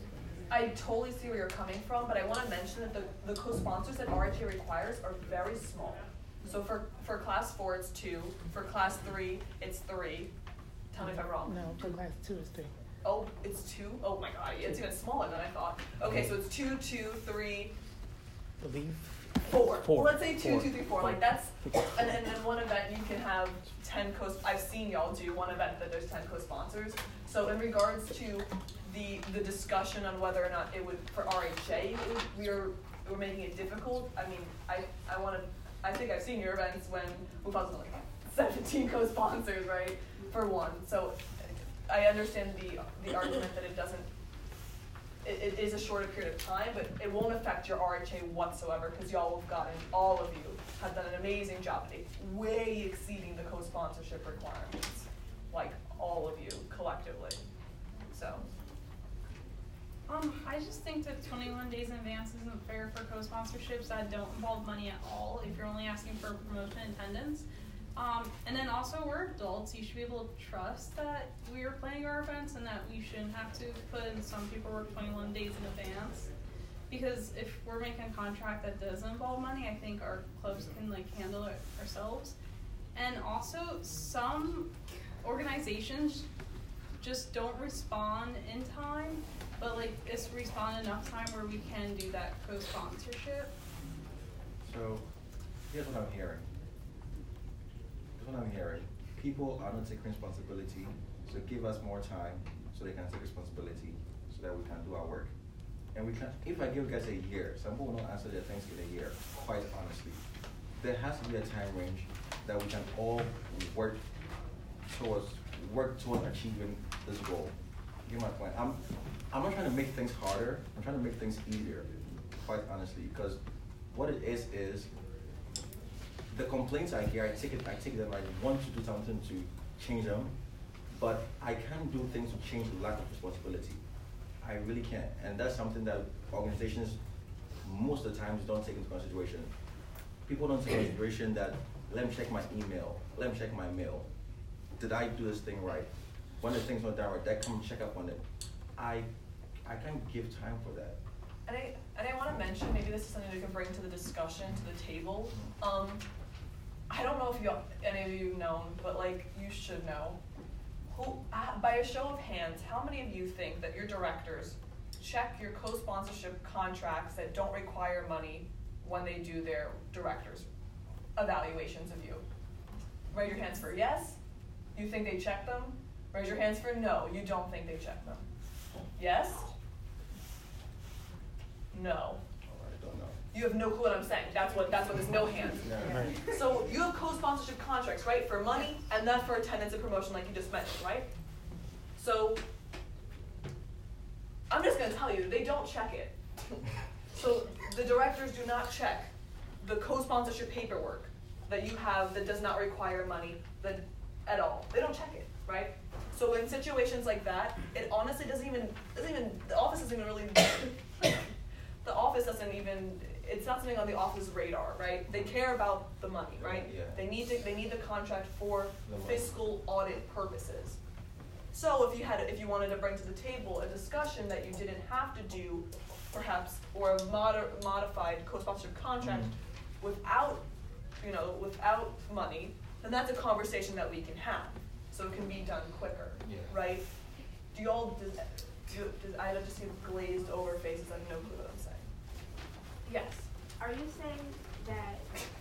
I totally see where you're coming from, but I want to mention that the co-sponsors that RHA requires are very small. So for class 4, it's 2. For class 3, it's 3. Tell me if I'm wrong. No, for class 2 is 3. Oh, it's 2? Oh my god, it's even smaller than I thought. Okay, so it's 2, 2, 3, Believe. 4. 4. Let's say 2, 4. 2, 3, 4. Like that's, and then one event you can have 10 I've seen y'all do one event that there's 10 co-sponsors. So in regards to the discussion on whether or not it would, for RHA, we're making it difficult. I mean, I think I've seen your events when we've had like 17 co-sponsors, right, for one. So I understand the argument that it is a shorter period of time, but it won't affect your RHA whatsoever because y'all have gotten, all of you have done an amazing job, way exceeding the co-sponsorship requirements, like all of you collectively. So. I just think that 21 days in advance isn't fair for co-sponsorships that don't involve money at all if you're only asking for promotion and attendance. And then also we're adults, you should be able to trust that we are planning our events and that we shouldn't have to put in some paperwork 21 days in advance. Because if we're making a contract that does involve money, I think our clubs can handle it ourselves. And also some organizations just don't respond in time, but it's respond enough time where we can do that co-sponsorship. So here's what I'm hearing. People are not taking responsibility, so give us more time so they can take responsibility so that we can do our work. And we can, if I give you guys a year, some people will not answer their things in a year, quite honestly. There has to be a time range that we can all work towards achieving this goal. You get my point? I'm not trying to make things harder, I'm trying to make things easier, quite honestly, because what it is the complaints I hear, I take them, I want to do something to change them, but I can't do things to change the lack of responsibility. I really can't, and that's something that organizations most of the times don't take into consideration. People don't take into consideration that, let me check my email, let me check my mail. Did I do this thing right? When the thing's not done right, they come and check up on it. I can't give time for that. And I want to mention, maybe this is something we can bring to the discussion, to the table. I don't know if any of you know, but you should know. By a show of hands, how many of you think that your directors check your co-sponsorship contracts that don't require money when they do their directors' evaluations of you? Raise your hands for yes. You think they check them? Raise your hands for no. You don't think they check them. Yes? No. I don't know. You have no clue what I'm saying. That's what there's no hands. Yeah. So you have co-sponsorship contracts, right? For money and then for attendance and promotion, like you just mentioned, right? So I'm just gonna tell you, they don't check it. So the directors do not check the co-sponsorship paperwork that you have that does not require money at all. They don't check it, right? So in situations like that, it honestly doesn't even the office doesn't even really the office doesn't even, it's not something on the office's radar, right? They care about the money, right? Yeah. They need the contract for fiscal audit purposes. So if you wanted to bring to the table a discussion that you didn't have to do, perhaps, or a modified co-sponsorship contract without money, then that's a conversation that we can have. So it can be done quicker, right? I just see glazed over faces. I have no clue what I'm saying. Yes. Are you saying that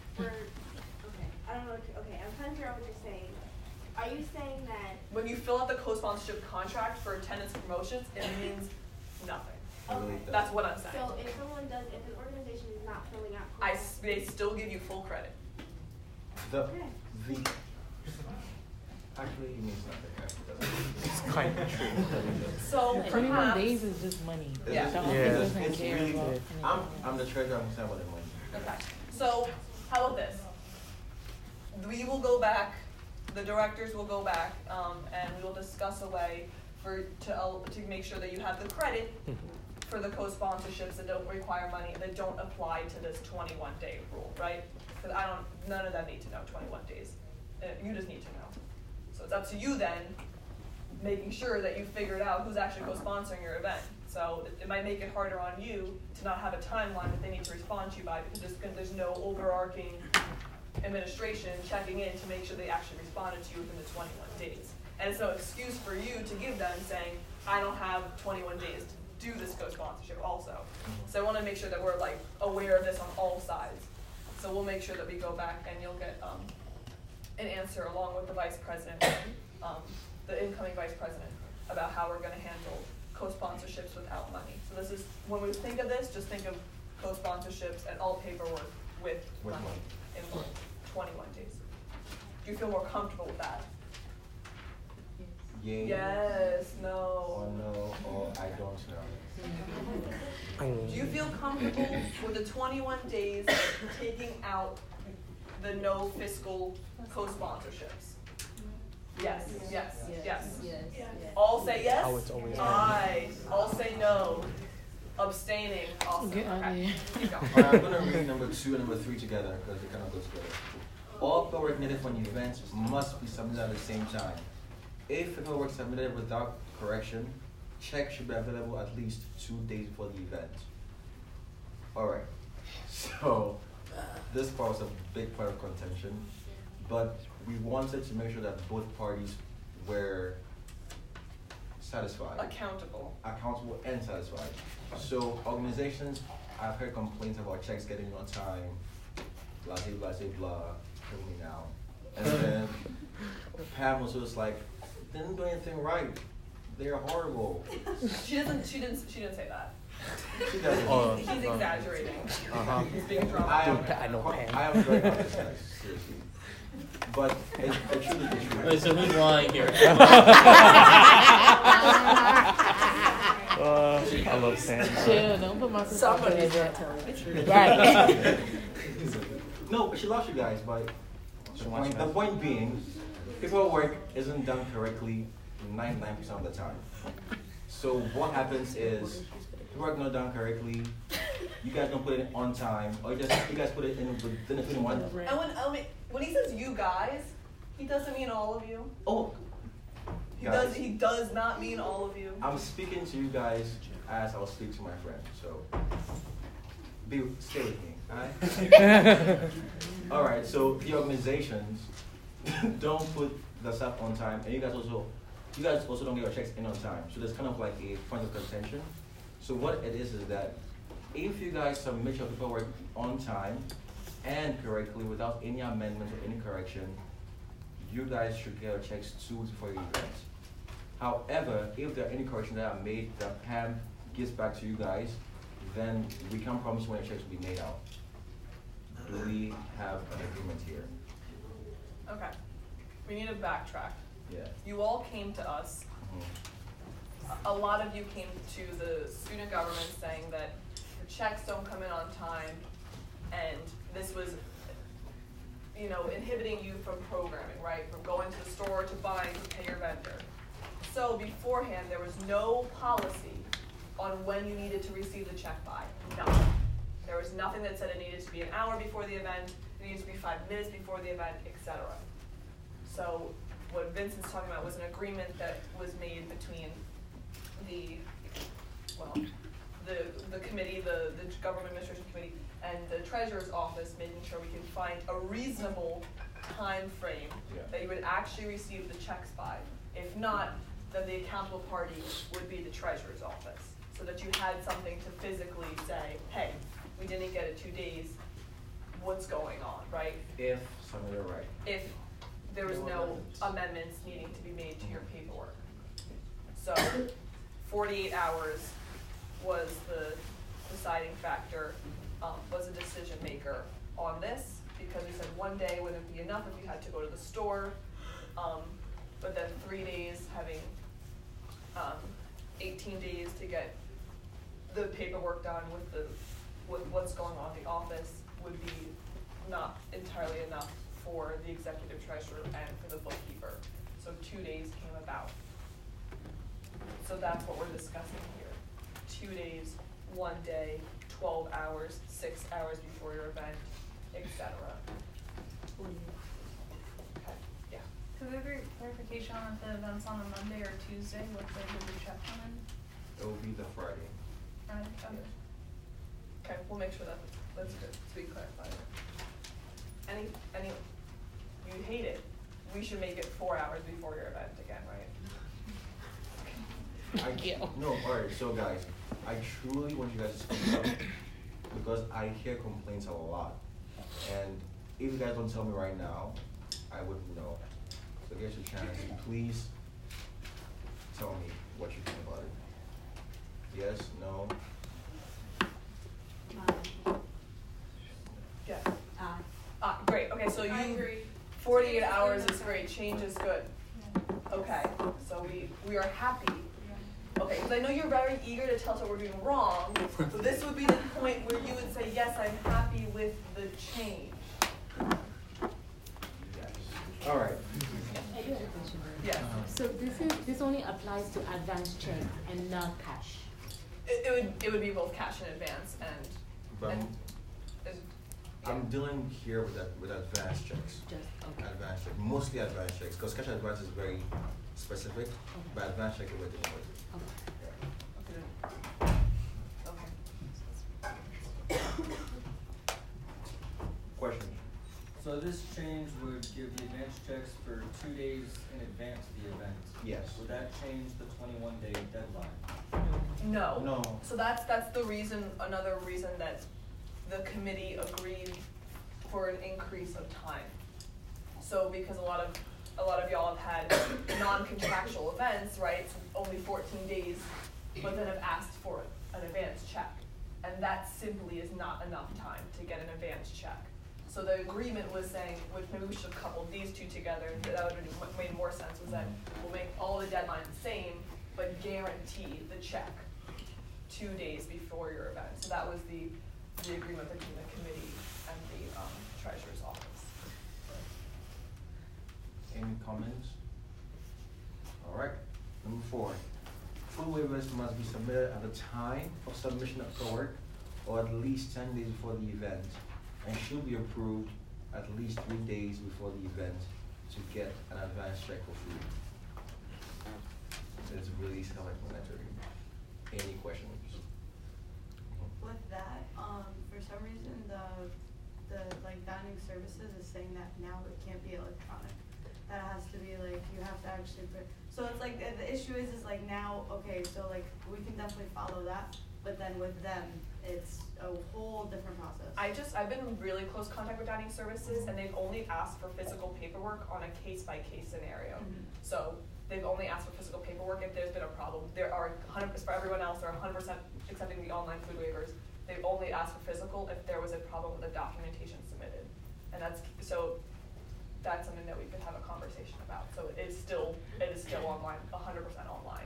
I don't know, I'm trying to figure out what you're saying. Are you saying that when you fill out the co-sponsorship contract for attendance and promotions, it means nothing. Okay. That's what I'm saying. So if an organization is not filling out they still give you full credit. Actually, he means nothing. It's kind of true. So 21 days is just money. Yeah. The office doesn't It's care really about good. I'm the treasurer. I'm concerned about the money. Okay. So how about this? We will go back. The directors will go back, and we will discuss a way to make sure that you have the credit for the co-sponsorships that don't require money, that don't apply to this 21-day rule, right? Because none of them need to know 21 days. You just need to know. So it's up to you then, making sure that you figured out who's actually co-sponsoring your event. So it might make it harder on you to not have a timeline that they need to respond to you by, because there's no overarching administration checking in to make sure they actually responded to you within the 21 days. And it's no excuse for you to give them saying, I don't have 21 days to do this co-sponsorship also. So I want to make sure that we're like aware of this on all sides. So we'll make sure that we go back and you'll get an answer along with the vice president, the incoming vice president, about how we're going to handle co-sponsorships without money. So this is, when we think of this, just think of co-sponsorships and all paperwork with money in 21 days. Do you feel more comfortable with that? Yay. Yes, no. Or no, or I don't know. Do you feel comfortable with the 21 days taking out the no fiscal co-sponsorships? Yes, yes, yes. All say yes? Oh, it's always Aye. All say no. Abstaining. Awesome. Get out of Okay. here. Keep going. Alright, I'm gonna read number 2 and number 3 together because they kind of go together. All paperwork needed for an event must be submitted at the same time. If paperwork submitted without correction, checks should be available at least 2 days before the event. Alright, so this part was a big part of contention, but we wanted to make sure that both parties were satisfied. Accountable And satisfied. So organizations, I've heard complaints about checks getting on time, blah, blah, blah, blah, kill me now. And then Pam was just like, didn't do anything right. They're horrible. She didn't say that. She doesn't. He's exaggerating. He's being I dramatic. am very honest, guys, seriously. But it truly is true. Wait, so who's lying here? I love Sam. Chill, don't put my Somebody's not telling the truth. Right. No, she loves you guys, but the point being, paperwork isn't done correctly 99% of the time. So what happens is, paperwork not done correctly, you guys don't put it on time, or you guys put it in within a 21. And when he says you guys, he doesn't mean all of you. Oh, He does not mean all of you. I'm speaking to you guys as I'll speak to my friend, so stay with me, alright? Alright, so the organizations don't put the stuff on time, and you guys also don't get your checks in on time. So there's kind of like a point of contention. So what it is that if you guys submit your paperwork on time and correctly without any amendments or any correction, you guys should get your checks 2 weeks before your event. However, if there are any corrections that are made that Pam gives back to you guys, then we can promise when your checks will be made out. Do we have an agreement here? Okay. We need to backtrack. Yeah. You all came to us. A lot of you came to the student government saying that your checks don't come in on time, and this was, inhibiting you from programming, right? From going to the store to buying to pay your vendor. So beforehand, there was no policy on when you needed to receive the check by. Nothing. There was nothing that said it needed to be an hour before the event, it needed to be 5 minutes before the event, etc. So what Vincent's talking about was an agreement that was made between the committee, the government administration committee, and the treasurer's office, making sure we can find a reasonable time frame that you would actually receive the checks by. If not, then the accountable party would be the treasurer's office, so that you had something to physically say, hey, we didn't get it 2 days, what's going on, right? If something are right. If there was no amendments needing to be made to your paperwork. So 48 hours was the deciding factor, was a decision maker on this, because we said 1 day wouldn't be enough if you had to go to the store, but then 3 days, having 18 days to get the paperwork done with what's going on in the office would be not entirely enough for the executive treasurer and for the bookkeeper. So 2 days came about. So that's what we're discussing here. 2 days, 1 day, 12 hours, 6 hours before your event, etc. Okay, yeah. Could we have clarification on if the event's on a Monday or Tuesday, what day would the check come in? It will be the Friday. Okay, we'll make sure that's good to be clarified. Any, you hate it, we should make it 4 hours before your event again, right? No, alright, so guys, I truly want you guys to speak up because I hear complaints a lot. And if you guys don't tell me right now, I wouldn't know. So here's your chance. Please tell me what you think about it. Yes, no? Yeah. Great, okay, so you, 48 hours is great, change is good. Okay, so we are happy. Okay, because I know you're very eager to tell us what we're doing wrong, so this would be the point where you would say, yes, I'm happy with the change. All right. I do have a question. Yes. So this only applies to advance checks and not cash. It would be both cash and advance But and I'm dealing here with advanced checks. Just okay. Advanced check, mostly advanced checks, because cash advance is very specific, but advanced check we're dealing with. Question. So this change would give the advance checks for 2 days in advance of the event. Yes. Would that change the 21-day deadline? No. No. So that's the reason, another reason that the committee agreed for an increase of time. So because a lot of y'all have had non-contractual events, right? So only 14 days, but then have asked for an advance check. And that simply is not enough time to get an advance check. So the agreement was saying, which maybe we should have coupled these two together, that would have made more sense, was that we'll make all the deadlines the same, but guarantee the check 2 days before your event. So that was the agreement between the committee and the treasurer's office. Any comments? All right. Number 4. Food waivers must be submitted at the time of submission of paperwork or at least 10 days before the event and should be approved at least 3 days before the event to get an advance check for food. It's really self-explanatory. Any questions? With that, for some reason, the like dining services is saying that now it can't be electronic. That has to be like, you have to actually so it's like, the issue is like now, okay, so like, we can definitely follow that, but then with them, it's a whole different process. I've been in really close contact with dining services, and they've only asked for physical paperwork on a case-by-case scenario. So they've only asked for physical paperwork if there's been a problem. There are 100%, for everyone else, they're 100% accepting the online food waivers. They've only asked for physical if there was a problem with the documentation submitted. And that's something that we could have a conversation about. So it is still online, 100% online.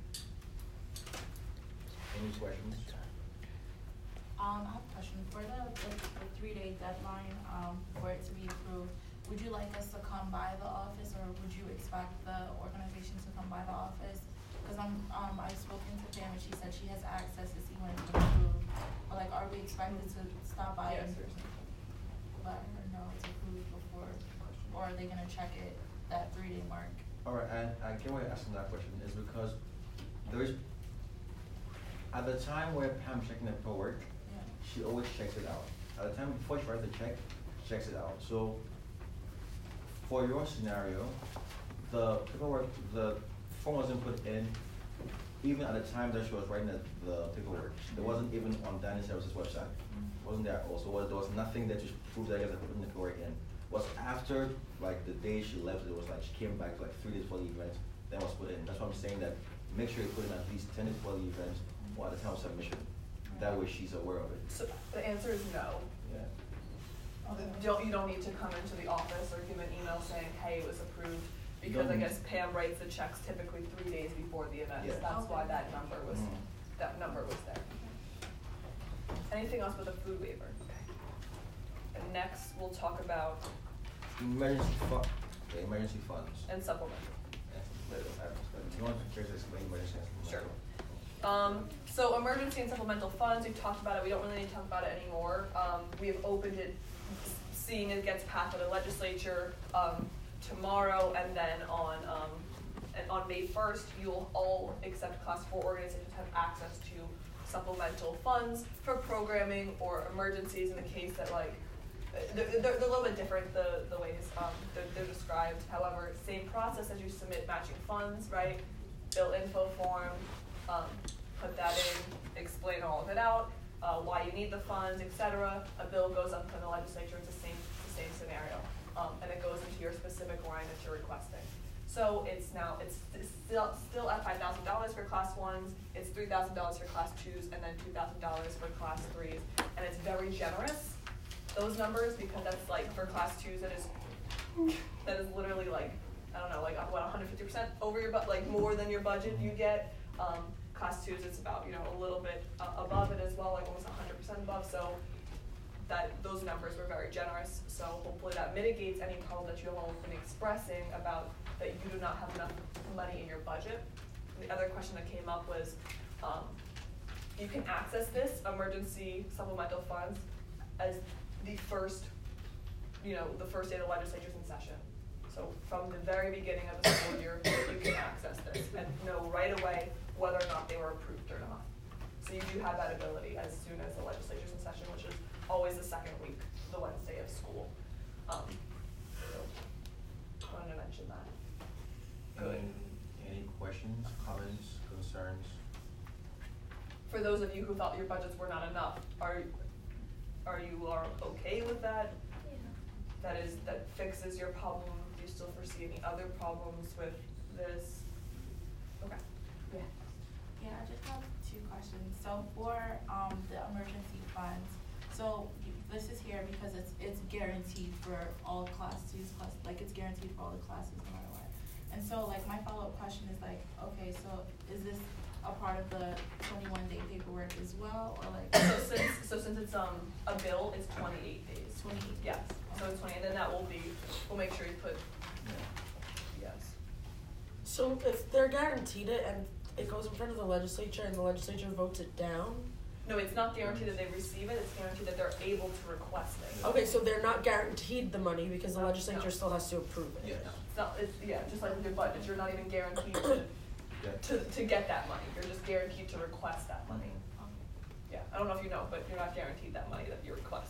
Any questions? I have a question. For the 3-day deadline, for it to be approved, would you like us to come by the office, or would you expect the organization to come by the office? Because I've spoken to Pam and she said she has access to see when it's been approved. But like, are we expected to stop by and let her know it's approved before, or are they gonna check it that 3-day mark? All right, and I get why you're asking that question is because there is, at the time where Pam's checking the paperwork, she always checks it out. At the time before she writes the check, she checks it out. So for your scenario, the paperwork, the form wasn't put in even at the time that she was writing the paperwork. It wasn't even on Dining Services website. It wasn't there also. There was nothing that to prove that I guess I put in the paperwork in. It was after like the day she left, it was like she came back like 3 days before the event, then was put in. That's why I'm saying that make sure you put in at least 10 days before the event or at the time of submission. That way she's aware of it. So the answer is no. Yeah. You don't need to come into the office or give an email saying, hey, it was approved, because I guess Pam writes the checks typically 3 days before the event. Yeah. That's why that number was there. Anything else with the food waiver? Okay. And next we'll talk about emergency funds and supplemental. Do you want to explain emergency and supplemental? Sure. So emergency and supplemental funds, we've talked about it, we don't really need to talk about it anymore. We have opened it, seeing it gets passed by the legislature tomorrow, and then and on May 1st, you'll all, except Class 4 organizations, have access to supplemental funds for programming or emergencies in the case that, like, they're a little bit different, the ways they're described. However, same process as you submit matching funds, right? Bill info form, put that in, explain all of it out, why you need the funds, etc. A bill goes up to the legislature. It's the same scenario, and it goes into your specific line that you're requesting. So it's still at $5,000 for Class 1s. It's $3,000 for Class 2s, and then $2,000 for Class 3s. And it's very generous, those numbers, because that's like for Class 2s that is literally like, I don't know, like what, 150% over your like more than your budget you get. Class 2s, it's about, a little bit above it as well, like almost 100% above. So those numbers were very generous. So hopefully that mitigates any problem that you have all been expressing about that you do not have enough money in your budget. And the other question that came up was, you can access this emergency supplemental funds as the first day the legislature's in session. So from the very beginning of the school year, you can access this and know right away whether or not they were approved or not. So you do have that ability as soon as the legislature's in session, which is always the second week, the Wednesday of school. So I wanted to mention that. Good. Any questions, comments, concerns? For those of you who thought your budgets were not enough, are you okay with that? Yeah. That fixes your problem? Do you still foresee any other problems with this? Okay. Yeah. Yeah, I just have two questions. So for the emergency funds, so this is here because it's guaranteed for all Class 2s, it's guaranteed for all the classes no matter what. And so like my follow-up question is like, okay, so is this a part of the 21-day paperwork as well, or like? So since it's a bill, it's 28 days. 28. Yes. So it's 20, and then that will be. We'll make sure you put. Yes. So if they're guaranteed it and it goes in front of the legislature and the legislature votes it down? No, it's not guaranteed that they receive it. It's guaranteed that they're able to request it. Okay, so they're not guaranteed the money because the legislature still has to approve it. Yes. It's just like with your budget, you're not even guaranteed to get that money. You're just guaranteed to request that money. Yeah, I don't know if you know, but you're not guaranteed that money that you request.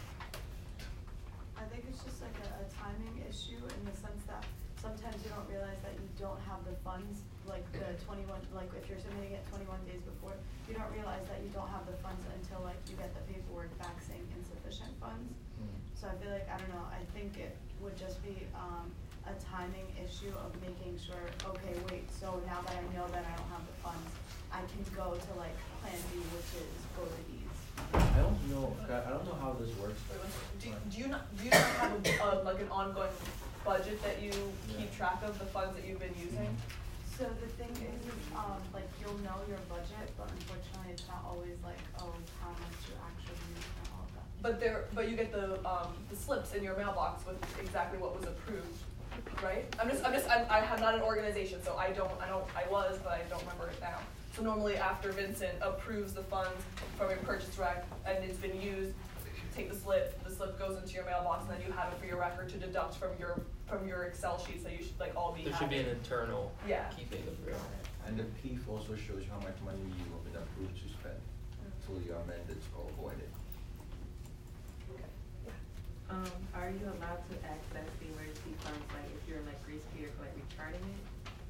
I think it's just like a timing issue in the sense that sometimes you don't realize that you don't have the funds, like the 21, like if you're submitting it 21 days before, you don't realize that you don't have the funds until like you get the paperwork back saying insufficient funds. So I feel like, I don't know, I think it would just be a timing issue of making sure, okay, wait, so now that I know that I don't have the funds, I can go to like plan B, which is go to these. I don't know how this works. Do you not have like an ongoing budget that you keep track of the funds that you've been using? So the thing is, like you'll know your budget, but unfortunately it's not always like, oh, how much you actually use and all of that. But you get the slips in your mailbox with exactly what was approved, right? I'm not an organization, so I was, but I don't remember it now. So normally after Vincent approves the funds from your purchase rec and it's been used, take the slip goes into your mailbox, and then you have it for your record to deduct from your Excel sheets that you should like all be There should be an internal keeping of record. And the PIF also shows you how much money you have been approved to spend until you amend it or void it. Are you allowed to access the emergency funds, like if you're like grace period for like returning it?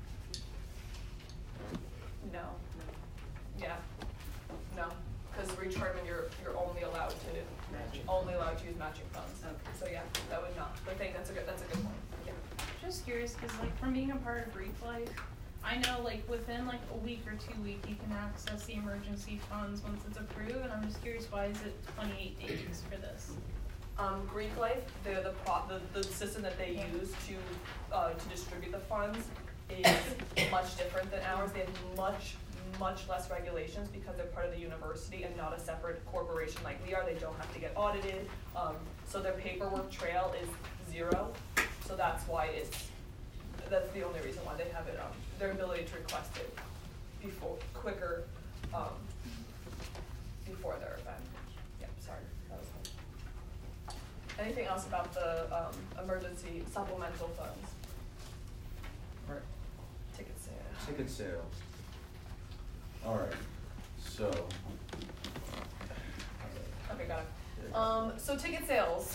No. Yeah. No. Because retirement, you're only allowed to use matching funds. Okay. So yeah, that would not. But I think that's a good point. Yeah. Just curious, because like from being a part of Greek Life, I know like within like a week or 2 weeks you can access the emergency funds once it's approved, and I'm just curious, why is it 28 days for this? Greek Life, the system that they use to distribute the funds is much different than ours. They have much less regulations because they're part of the university and not a separate corporation like we are. They don't have to get audited. So their paperwork trail is 0. So that's why that's the only reason why they have it, their ability to request it quicker before their event. Yeah, sorry, that was fun. Anything else about the emergency supplemental funds? Right. Take ticket sales. Alright, so. Okay, got it. So ticket sales,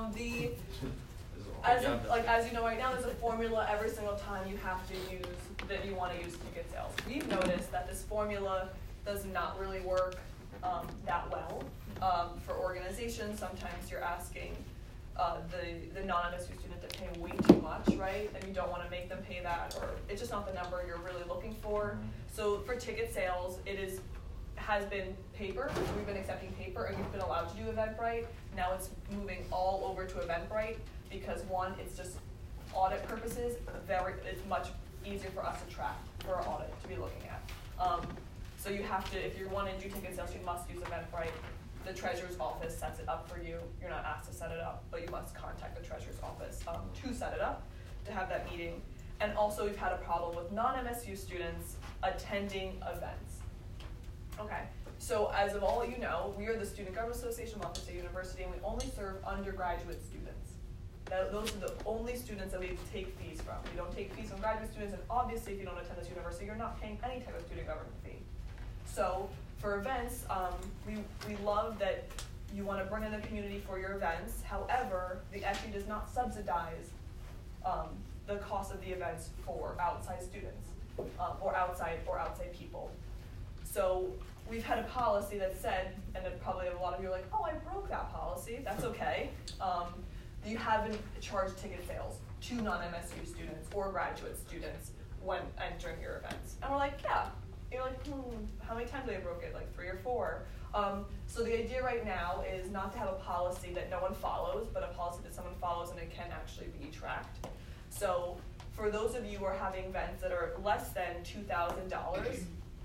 as you know right now, there's a formula every single time you have to use, that you wanna use ticket sales. We've noticed that this formula does not really work, that well. For organizations, sometimes you're asking, the non-MSU student to pay way too much, right? And you don't wanna make them pay that, or it's just not the number you're really looking for. So for ticket sales, has been paper. We've been accepting paper, and we've been allowed to do Eventbrite. Now it's moving all over to Eventbrite because one, it's just audit purposes. It's much easier for us to track for our audit to be looking at. So you have to, if you want to do ticket sales, you must use Eventbrite. The treasurer's office sets it up for you. You're not asked to set it up, but you must contact the treasurer's office to set it up, to have that meeting. And also, we've had a problem with non-MSU students attending events. Okay, so as of all you know, we are the Student Government Association of Montclair State University, and we only serve undergraduate students. Those are the only students that we take fees from. We don't take fees from graduate students, and obviously if you don't attend this university, you're not paying any type of student government fee. So for events, we love that you want to bring in the community for your events. However, the FU does not subsidize the cost of the events for outside students or outside people. So we've had a policy that said, and then probably a lot of you are like, oh, I broke that policy. That's okay. You haven't charged ticket sales to non-MSU students or graduate students when entering your events. And we're like, yeah. You're like, how many times have I broke it? Like 3 or 4. So the idea right now is not to have a policy that no one follows, but a policy that someone follows and it can actually be tracked. So for those of you who are having events that are less than $2,000,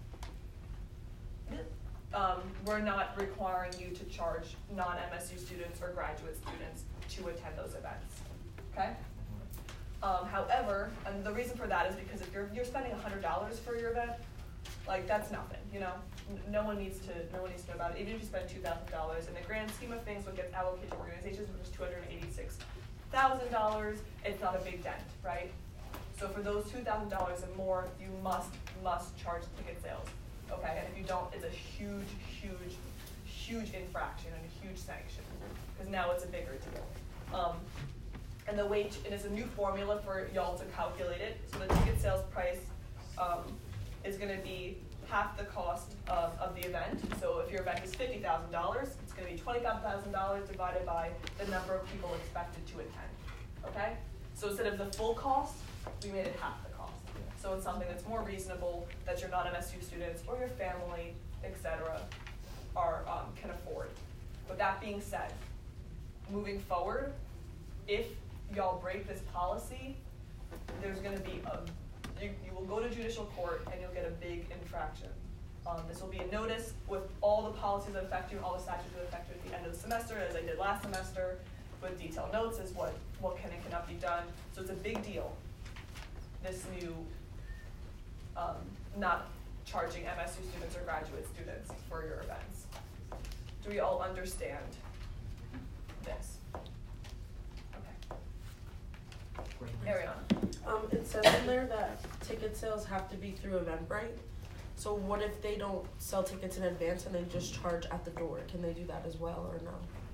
we're not requiring you to charge non-MSU students or graduate students to attend those events, okay? However, and the reason for that is because if you're spending $100 for your event, like that's nothing, you know? No one needs to know about it. Even if you spend $2,000, in the grand scheme of things, what gets allocated to organizations, which is $286,000, it's not a big dent, right? So for those $2,000 and more, you must charge ticket sales. Okay, and if you don't, it's a huge infraction and a huge sanction, because now it's a bigger deal. And the wage, and it's a new formula for y'all to calculate it. So the ticket sales price is going to be half the cost of the event. So if your event is $50,000, it's going to be $25,000 divided by the number of people expected to attend. Okay, so instead of the full cost, we made it half the cost. So it's something that's more reasonable that your non-MSU students or your family, etc., can afford. With that being said, moving forward, if y'all break this policy, there's going to be you will go to judicial court and you'll get a big infraction. This will be a notice with all the policies that affect you, all the statutes that affect you at the end of the semester, as I did last semester, with detailed notes as what can and cannot be done. So it's a big deal, this new not charging MSU students or graduate students for your events. Do we all understand this? Okay. Ariana. It says in there that ticket sales have to be through Eventbrite. So what if they don't sell tickets in advance and they just charge at the door? Can they do that as well or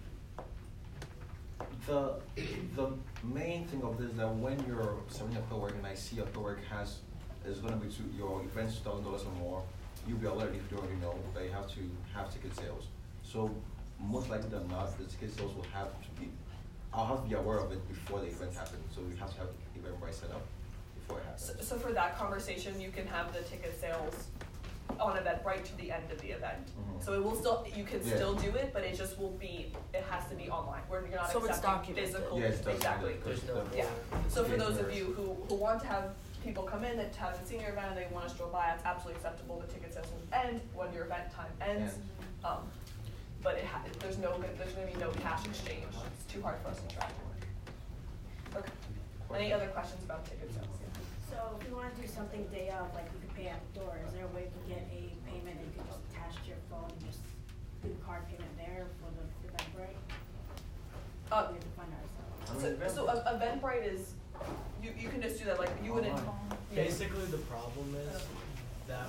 no? The main thing of this is that when you're submitting a paperwork and I see your paperwork is going to be to your events $2,000 or more, you'll be alerted if you don't already know that you have to have ticket sales. So most likely than not, the ticket sales will have to be, I'll have to be aware of it before the event happens. So we have to have Eventbrite set up before it happens. So for that conversation, you can have the ticket sales on Eventbrite to the end of the event. Mm-hmm. So it will still, you can still do it, but it just will be, it has to be online. You're not accepting physical. Exactly. Yeah. So for those of you who want to have people come in that haven't seen your event and they want to stroll by, it's absolutely acceptable. The ticket sales will end when your event time ends. But there's going to be no cash exchange. It's too hard for us to track. Okay. Any other questions about ticket sales? So if you want to do something day of, like you could pay at the door, is there a way to get a payment that you could just attach to your phone and just do the card payment there for the Eventbrite? We have to find ourselves. So Eventbrite is, you can just do that, like you wouldn't. Basically the problem is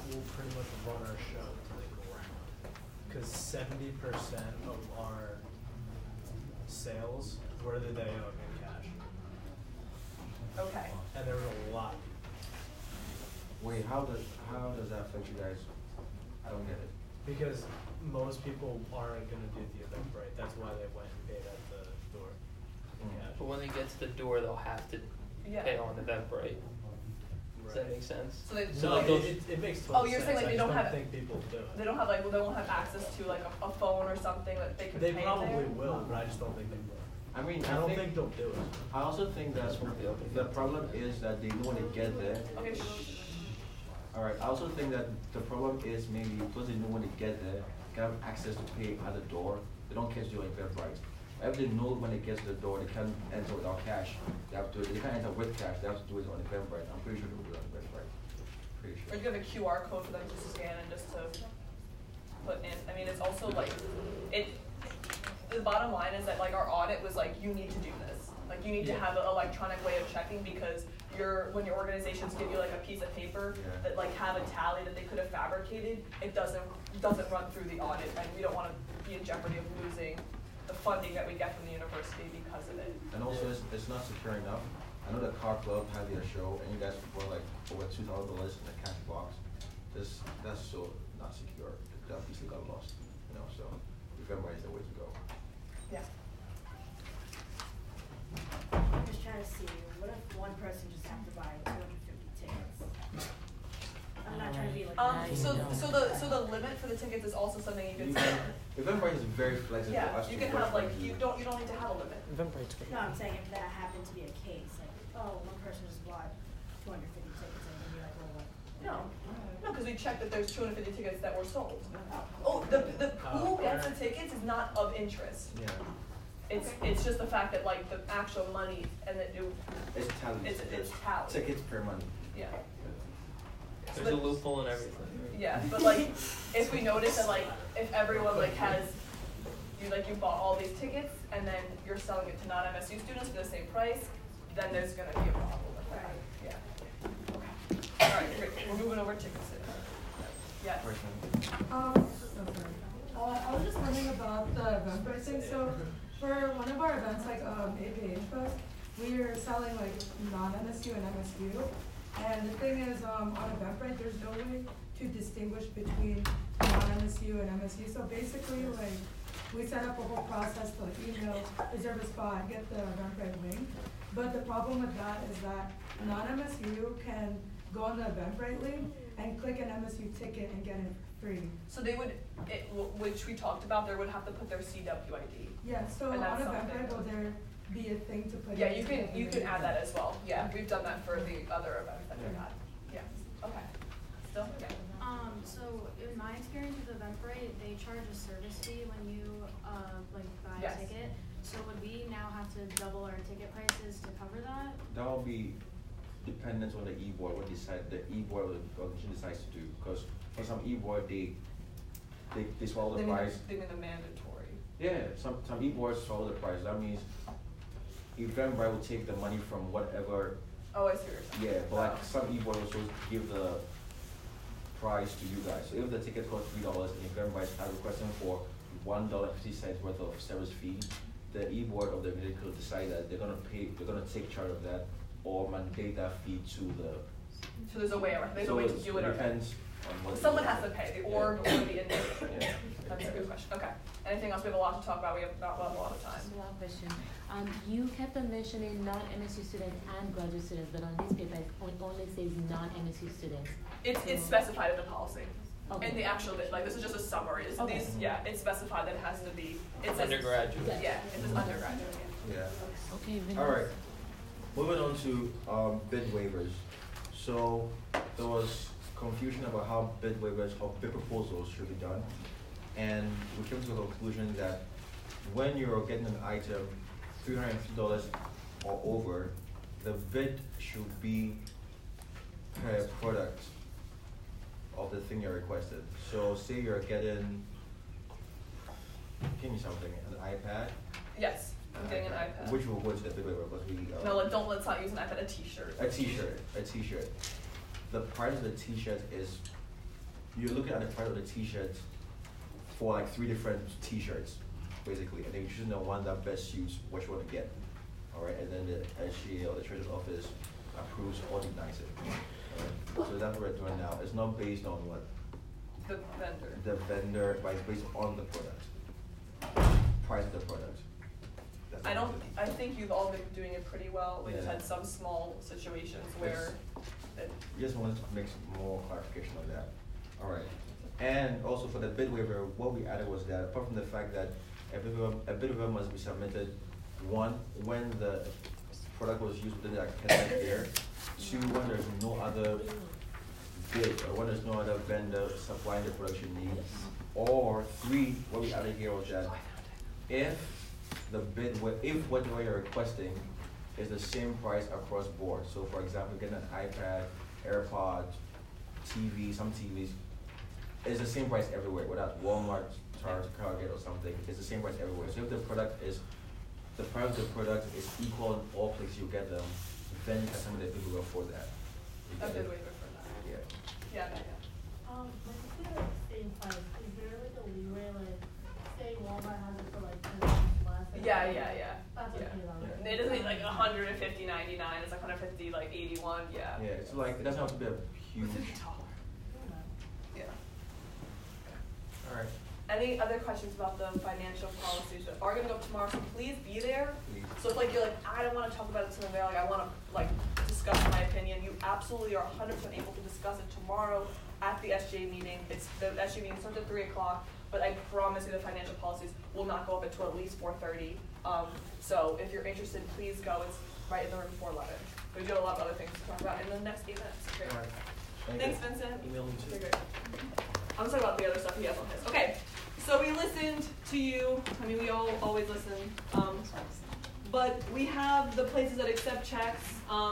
will pretty much run our show to the ground. Because 70% of our sales were the day of in cash. Okay. And there were a lot. Wait, how does that affect you guys? I don't get it. Because most people aren't gonna do the Eventbrite. That's why they went and paid at the door in cash. But when they get to the door, they'll have to pay on Eventbrite. Does that make sense? So they it makes total Oh, you're sense. saying like I they just don't have think people do it. They don't have like they won't have access to like a phone or something that they could They pay probably there? will, but I just don't think they will. I mean, I don't think they'll do it. I also think that the problem is that they know when they get there. Okay. Alright, I also think that the problem is maybe because they know when they get there, they have access to pay at the door. They don't catch you on Eventbrite. If they know when they get to the door, they can't enter without cash. They have to. They can't enter with cash. They have to do it on Eventbrite. I'm pretty sure they will do it on Eventbrite. Pretty sure. Or do you have a QR code for them to scan and just to put in? I mean, it's also like the bottom line is that like our audit was like, you need to do this. Like you need to have an electronic way of checking because when your organizations give you like a piece of paper that like have a tally that they could have fabricated, it doesn't run through the audit, and we don't want to be in jeopardy of losing the funding that we get from the university because of it. And also, it's not secure enough. I know the car club had their show, and you guys won like over $2,000 in the cash box. That's so not secure. That piece got lost, you know. So Eventbrite is the way to go. Yeah. I'm just trying to see, what if one person just have to buy 250 tickets? I'm not trying to be like. So the limit for the tickets is also something you can set. Eventbrite is very flexible. Yeah, as you to can what have like you you don't need to have a limit. Eventbrite's great. No, I'm saying if that happened to be a case, like, oh, one person just bought 250 tickets and then you're like, well, what? No, because we checked that there's 250 tickets that were sold. Oh, the who gets the tickets is not of interest. Yeah. It's just the fact that like the actual money and that It's tallied. It's tallied. Tickets per money. Yeah. There's a loophole in everything. Yeah, but like if we notice that like if everyone like you bought all these tickets and then you're selling it to non-MSU students for the same price, then there's gonna be a problem with that. Yeah. Okay. All right, great. We're moving over to tickets. Yes. I was just wondering about the Eventbrite thing. So for one of our events like APH Fest, we are selling like non-MSU and MSU. And the thing is, on Eventbrite, there's no way to distinguish between non-MSU and MSU. So basically, like, we set up a whole process to like email, reserve a spot, get the Eventbrite link. But the problem with that is that non-MSU can go on the Eventbrite link and click an MSU ticket and get it free. So they would, which we talked about, they would have to put their CWID. Yeah, so on Eventbrite, will there be a thing to put Yeah, you can add that as well. Yeah, we've done that for the other events that we've had. Yeah, okay. Still? Yeah. So in my experience with Eventbrite, they charge a service fee when you like buy Yes. a ticket. So would we now have to double our ticket prices to cover that? That will be dependent on the e-board, what the e-board or the organization decides to do. Because for some e-board, they swallow the price. They mean the mandatory. Yeah, some e-boards swallow the price. That means Eventbrite will take the money from whatever. Oh, I see what you're saying. Yeah, but like some e-board will also give the price to you guys. So if the ticket costs $3 and Eventbrite are requesting for $1.50 worth of service fee, the e-board of the organization will decide that they're gonna take charge of that or mandate that fee to the. So there's a way around. There's a way to do it. It depends on what. Someone has to pay, the org or the individual. Yeah. That's a good question. Okay. Anything else? We have a lot to talk about. We have not a lot of time. Just one question. You kept on mentioning non-MSU students and graduate students, but on this paper it only says non-MSU students. It's specified in the policy. Okay. And the actual, like, this is just a summary. Okay. It's specified that it has to be. It says Undergraduate. Yeah, it says undergraduate. Yeah. Okay. All right. Moving on to bid waivers. So there was confusion about how bid waivers or bid proposals should be done, and we came to the conclusion that when you're getting an item $350 or over, the bid should be per product of the thing you're requested. So say you're getting, give me something, an iPad. Yes, I'm getting an iPad. Which will go to the bid waiver because we. No, let's not use an iPad. A T-shirt. A T-shirt. The price of the T-shirt is you're looking at the price of the t-shirts for like 3 different t-shirts, basically, and then you're choosing the one that best suits what you want to get. All right, and then the SGA or the treasurer's office approves or denies it. All right? So that's what we're doing now. It's not based on what? The vendor. The vendor, but it's based on the product. Price of the product. I think you've all been doing it pretty well. We've Yeah. had some small situations where We just wanted to make some more clarification on that. All right. And also for the bid waiver, what we added was that apart from the fact that a bid waiver must be submitted, 1, when the product was used within the academic year, 2, when there's no other bid or when there's no other vendor supplying the production needs, or 3, what we added here was that if whatever you're requesting is the same price across board. So for example, getting an iPad, AirPods, TV, some TVs, it's the same price everywhere, whether it's Walmart, Target or something, it's the same price everywhere. So if the price of the product is equal in all places you get them, then you can submit a bid waiver for that. a bid waiver for that. Yeah. Yeah. When you say like same price, is there like a leeway, like, say Walmart has it for like 10 cents less? Yeah. That's okay though. It doesn't mean like 150.99. It's like 150 like 81. Yeah. Yeah, it's like it doesn't have to be a huge. Yeah. All right. Any other questions about the financial policies that are gonna go up tomorrow? So please be there. Please. So if like you're like, I don't want to talk about it today, like I want to like discuss my opinion, you absolutely are 100% able to discuss it tomorrow at the SJ meeting. The SJ meeting starts at 3 o'clock, but I promise you the financial policies will not go up until at least 4:30. So if you're interested, please go. It's right in the room 411. We do a lot of other things to talk about in the next 8 minutes. Great. All right. Thanks, Vincent. Email me too. Okay, great. I'm talking about the other stuff he has on his. Okay, so we listened to you. I mean, we all always listen. But we have the places that accept checks.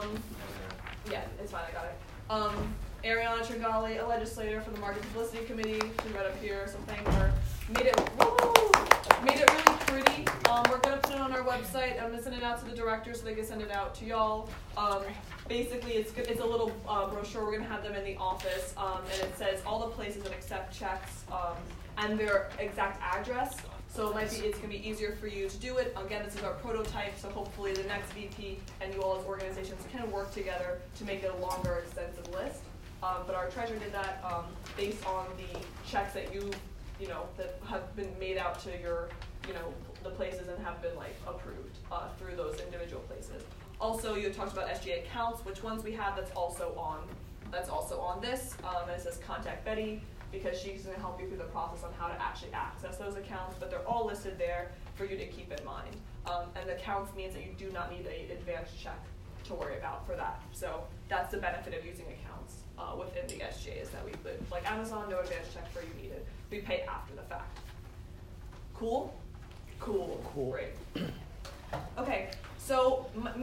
Yeah, it's fine. I got it. Ariana Tringali, a legislator for the Market Publicity Committee, she's right up here. So thank her. Made it really pretty. We're gonna put it on our website. I'm gonna send it out to the directors so they can send it out to y'all. Basically, it's a little brochure. We're gonna have them in the office, and it says all the places that accept checks and their exact address. So it's gonna be easier for you to do it. Again, this is our prototype, so hopefully the next VP and you all as organizations can work together to make it a longer, extensive list. But our treasurer did that based on the checks that that have been made out to your, the places and have been like approved through those individual places. Also, you talked about SGA accounts, which ones we have. That's also on this. And it says contact Betty because she's going to help you through the process on how to actually access those accounts. But they're all listed there for you to keep in mind. And the accounts means that you do not need an advanced check to worry about for that. So that's the benefit of using accounts within the SGA is that we put, like Amazon, no advanced check for you needed. We pay after the fact. Cool. Great. Okay, so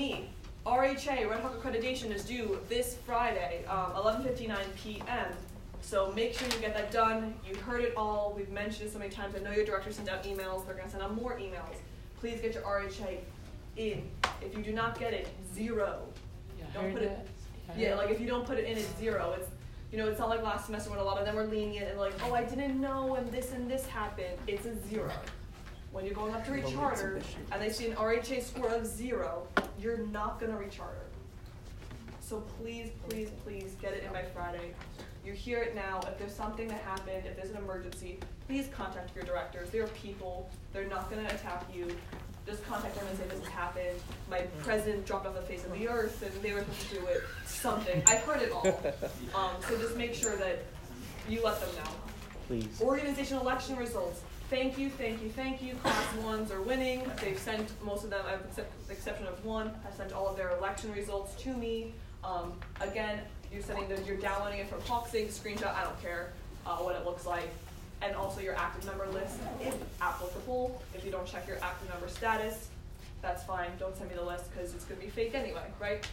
RHA, Red Hawk Accreditation is due this Friday, 11:59 p.m. So make sure you get that done. You heard it all. We've mentioned it so many times. I know your director sent out emails. They're going to send out more emails. Please get your RHA in. If you do not get it, 0. Don't put it. Yeah, like if you don't put it in, it's 0. It's it's not like last semester when a lot of them were lenient and like, oh, I didn't know and this happened. It's a 0. When you're going up to recharter and they see an RHA score of 0, you're not going to recharter. So please get it in by Friday. You hear it now. If there's something that happened, if there's an emergency, please contact your directors. They're people. They're not going to attack you. Just contact them and say this has happened. My president dropped off the face of the earth and they were supposed to do it. Something. I've heard it all. So just make sure that you let them know. Please. Organization election results. Thank you. Class 1s are winning. They've sent, most of them, with the exception of one, have sent all of their election results to me. Again, you're downloading it from HawkSync, screenshot, I don't care what it looks like. And also your active member list, if applicable. If you don't check your active member status, that's fine. Don't send me the list because it's going to be fake anyway, right?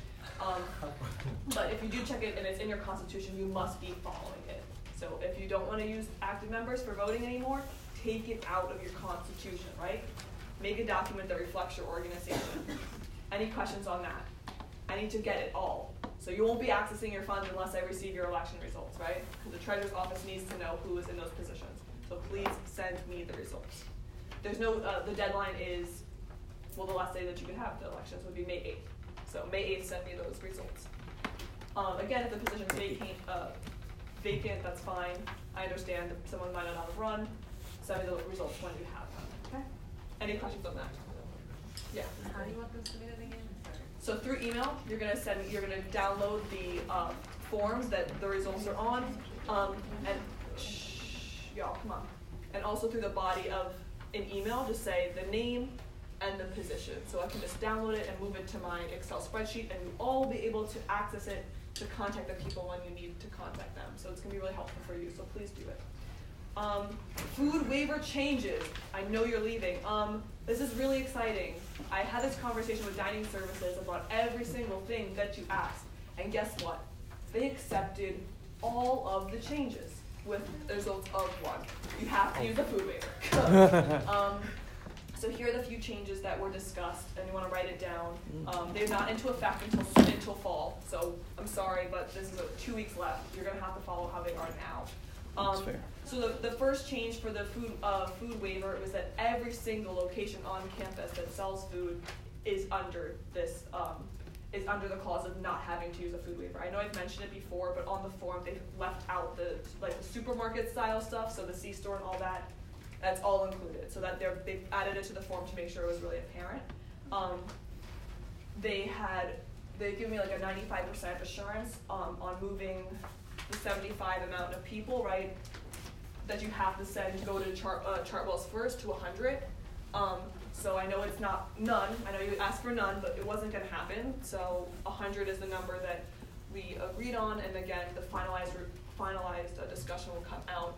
But if you do check it and it's in your constitution, you must be following it. So if you don't want to use active members for voting anymore, take it out of your constitution, right? Make a document that reflects your organization. Any questions on that? I need to get it all. So you won't be accessing your funds unless I receive your election results, right? Because the treasurer's office needs to know who is in those positions. So please send me the results. There's no, the deadline is, well, the last day that you can have the elections would be May 8th. So May 8th, send me those results. Again, if the position is vacant, that's fine. I understand that someone might not have run. Send me the results when you have them, okay? Any questions on that? Yeah. How do you want them submitted again? So through email, you're gonna download the forms that the results are on, and y'all, come on. And also through the body of an email, just say the name and the position. So I can just download it and move it to my Excel spreadsheet, and you'll all be able to access it to contact the people when you need to contact them. So it's gonna be really helpful for you, so please do it. Food waiver changes. I know you're leaving. This is really exciting. I had this conversation with dining services about every single thing that you asked. And guess what? They accepted all of the changes with the results of one. You have to use the food waiver. So here are the few changes that were discussed, and you want to write it down. They're not into effect until fall, so I'm sorry, but this is 2 weeks left. You're going to have to follow how they are now. That's fair. So the first change for the food waiver was that every single location on campus that sells food is under this is under the clause of not having to use a food waiver. I know I've mentioned it before, but on the form they left out the supermarket style stuff, so the C-store and all that. That's all included, so that they've added it to the form to make sure it was really apparent. They give me like a 95% assurance on moving the 75 amount of people, right, that you have to go to Chartwell's first to 100. So I know it's not none. I know you asked for none, but it wasn't going to happen. So 100 is the number that we agreed on, and again, the finalized discussion will come out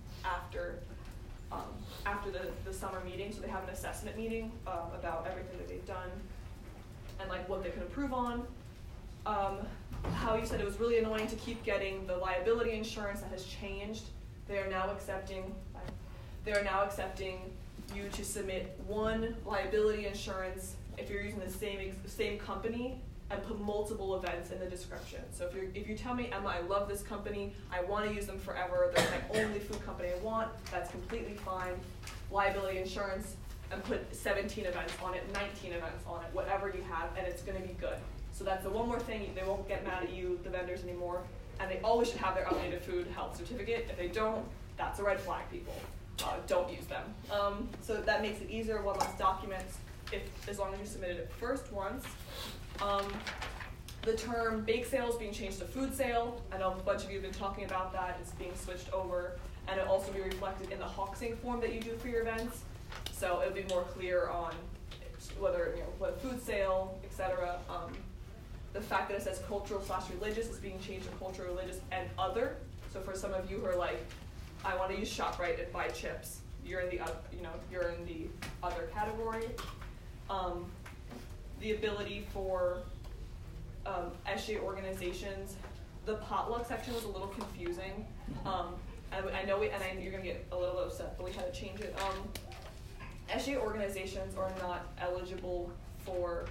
after the summer meeting. So they have an assessment meeting about everything that they've done and like what they can improve on. How you said it was really annoying to keep getting the liability insurance that has changed. They are now accepting you to submit one liability insurance if you're using the same company, and put multiple events in the description. So if you tell me, Emma, I love this company, I want to use them forever, they're my only food company I want, that's completely fine. Liability insurance, and put 17 events on it, 19 events on it, whatever you have, and it's going to be good. So that's the one more thing, they won't get mad at you, the vendors, anymore. And they always should have their updated food health certificate. If they don't, that's a red flag, people. Don't use them. So that makes it easier, one less documents, as long as you submitted it first once. The term bake sale is being changed to food sale. I know a bunch of you have been talking about that. It's being switched over, and it'll also be reflected in the Hawksing form that you do for your events. So it'll be more clear on whether, what food sale, etc. The fact that it says cultural/religious is being changed to cultural, religious, and other. So for some of you who are like, I want to use ShopRite and buy chips, you're in the other category. The ability for SJ organizations, the potluck section was a little confusing. I know you're gonna get a little upset, but we had to change it. SJ organizations are not eligible for.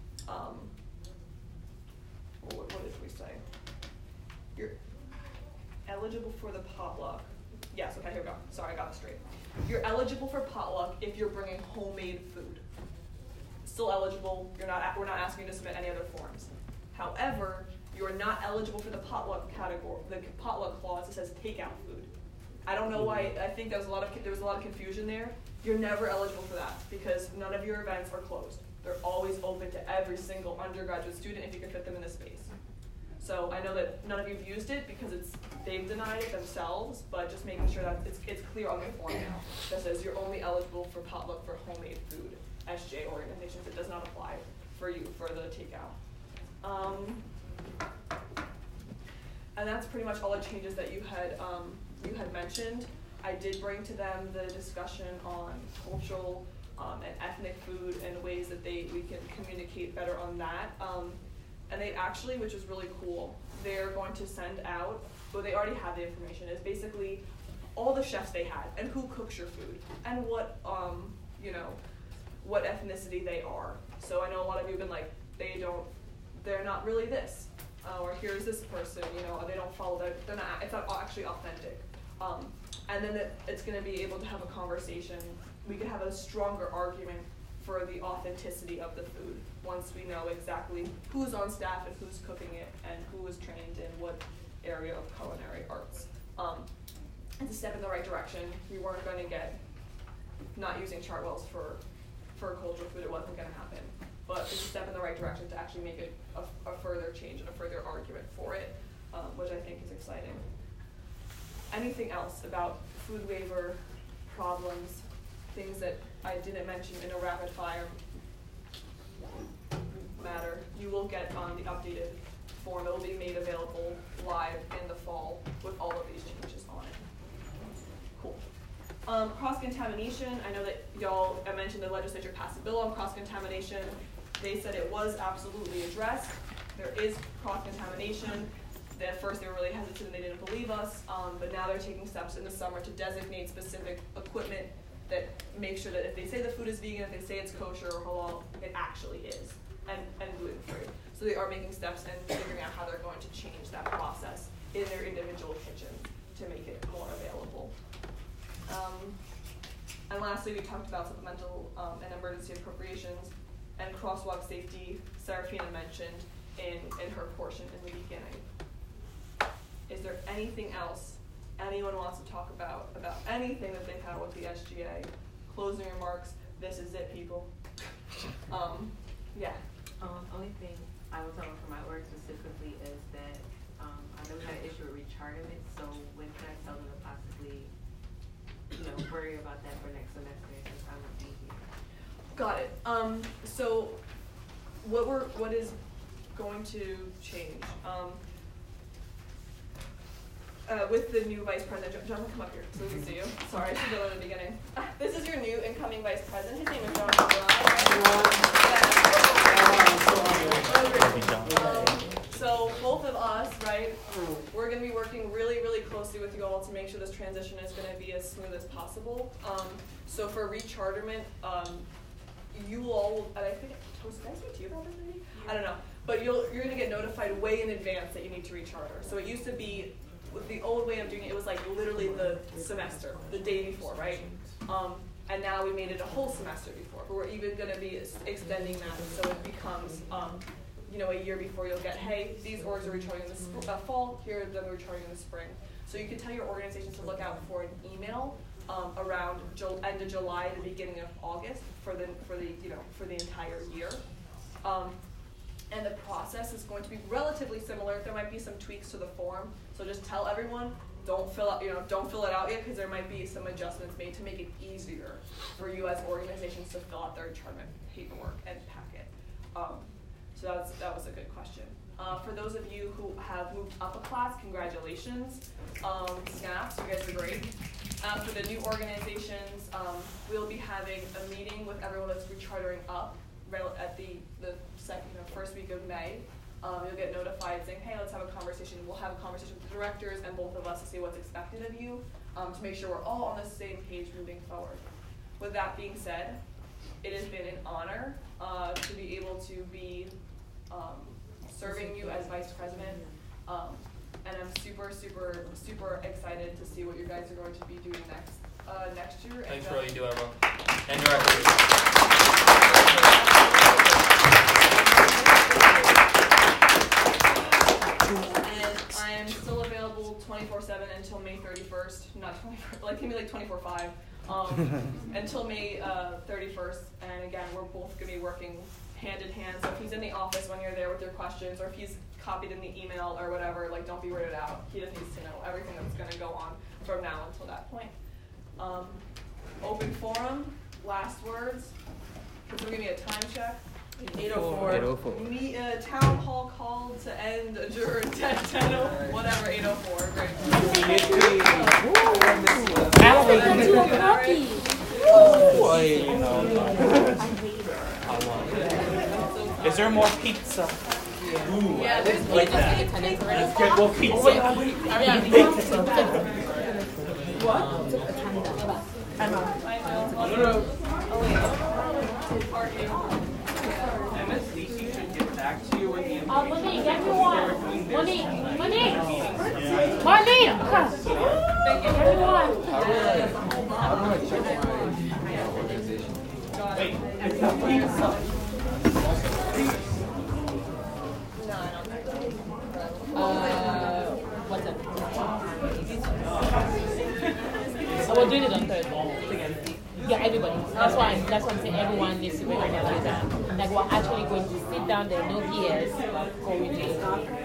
What did we say? You're eligible for the potluck. Yes, okay, here we go. Sorry, I got it straight. You're eligible for potluck if you're bringing homemade food. Still eligible. We're not asking you to submit any other forms. However, you are not eligible for the potluck category, the potluck clause that says takeout food. I don't know why. I think there was a lot of confusion there. You're never eligible for that because none of your events are closed. They're always open to every single undergraduate student if you can fit them in the space. So I know that none of you have used it because they've denied it themselves, but just making sure that it's clear on the form now that says you're only eligible for potluck for homemade food. SJ organizations, it does not apply for you for the takeout. And that's pretty much all the changes that you had mentioned. I did bring to them the discussion on cultural and ethnic food and ways that we can communicate better on that. And they actually, which is really cool, they're going to send out, well, they already have the information, is basically all the chefs they had and who cooks your food and what ethnicity they are. So I know a lot of you have been like, they're not really this. or here's this person, you know, they don't follow that, they're not, it's not actually authentic. And then it's going to be able to have a conversation. We could have a stronger argument for the authenticity of the food once we know exactly who's on staff and who's cooking it and who is trained in what area of culinary arts. It's a step in the right direction. We weren't going to get not using Chartwells for cultural food. It wasn't going to happen. But it's a step in the right direction to actually make it a further change and a further argument for it, which I think is exciting. Anything else about food waiver problems, things that I didn't mention in a rapid fire matter? You will get the updated form. It will be made available live in the fall with all of these changes on it. Cool. Cross-contamination, I know that y'all, I mentioned the legislature passed a bill on cross-contamination. They said it was absolutely addressed. There is cross-contamination. At first they were really hesitant and they didn't believe us, but now they're taking steps in the summer to designate specific equipment that make sure that if they say the food is vegan, if they say it's kosher or halal, it actually is, and gluten-free. So they are making steps and figuring out how they're going to change that process in their individual kitchens to make it more available. And lastly, we talked about supplemental and emergency appropriations and crosswalk safety. Serafina mentioned in her portion in the beginning. Is there anything else anyone wants to talk about anything that they've had with the SGA? Closing remarks. This is it, people. Yeah. Only thing I will talk about for my work specifically is that I know we had an issue with rechartment. So when can I tell them to possibly, worry about that for next semester since I won't be here? Got it. So what is going to change? With the new vice president, John, come up here so we can see you. Sorry, I should have done it at the beginning. This is your new incoming vice president. His name is John. So both of us, right, we're going to be working really, really closely with you all to make sure this transition is going to be as smooth as possible. So for recharterment, you all, and I think, did I speak to you about this maybe? I don't know. But you're going to get notified way in advance that you need to recharter. So it used to be, the old way of doing it was like literally the semester, the day before, right? And now we made it a whole semester before, but we're even going to be extending that so it becomes, a year before you'll get, hey, these orgs are recharting in the fall, here them recharting in the spring. So you can tell your organizations to look out for an email around end of July, the beginning of August for the entire year. And the process is going to be relatively similar. There might be some tweaks to the form, so just tell everyone don't fill it out yet because there might be some adjustments made to make it easier for you as organizations to fill out their rechartment paperwork and packet. So that was a good question. For those of you who have moved up a class, congratulations. Snaps, you guys are great. For the new organizations, we'll be having a meeting with everyone that's rechartering up at the first week of May. You'll get notified saying, hey, let's have a conversation. We'll have a conversation with the directors and both of us to see what's expected of you to make sure we're all on the same page moving forward. With that being said, it has been an honor to be able to be serving you as vice president. And I'm super, super, super excited to see what you guys are going to be doing next year. Thanks for all you do, everyone. And your efforts. And I am still available 24/7 until May 31st. Not 24, give me 24/5. Until May 31st. And again, we're both going to be working hand in hand. So if he's in the office when you're there with your questions, or if he's copied in the email or whatever, don't be weirded out. He just needs to know everything that's going to go on from now until that point. Open forum, last words. Can we give me a time check? 8:04. Town hall called to end, adjourn, 10:10, whatever, 8:04. Great. Is there more pizza? Ooh, yeah, there's like that. Let's get more pizza. MSDC should get back to you with the information. drink. Thank you. Everyone. How do I check my organization? What's up? We're doing it on Thursday. Yeah, everybody. That's why I'm saying everyone needs to be ready to do that. Like we're actually going to sit down there, no BS, go with it.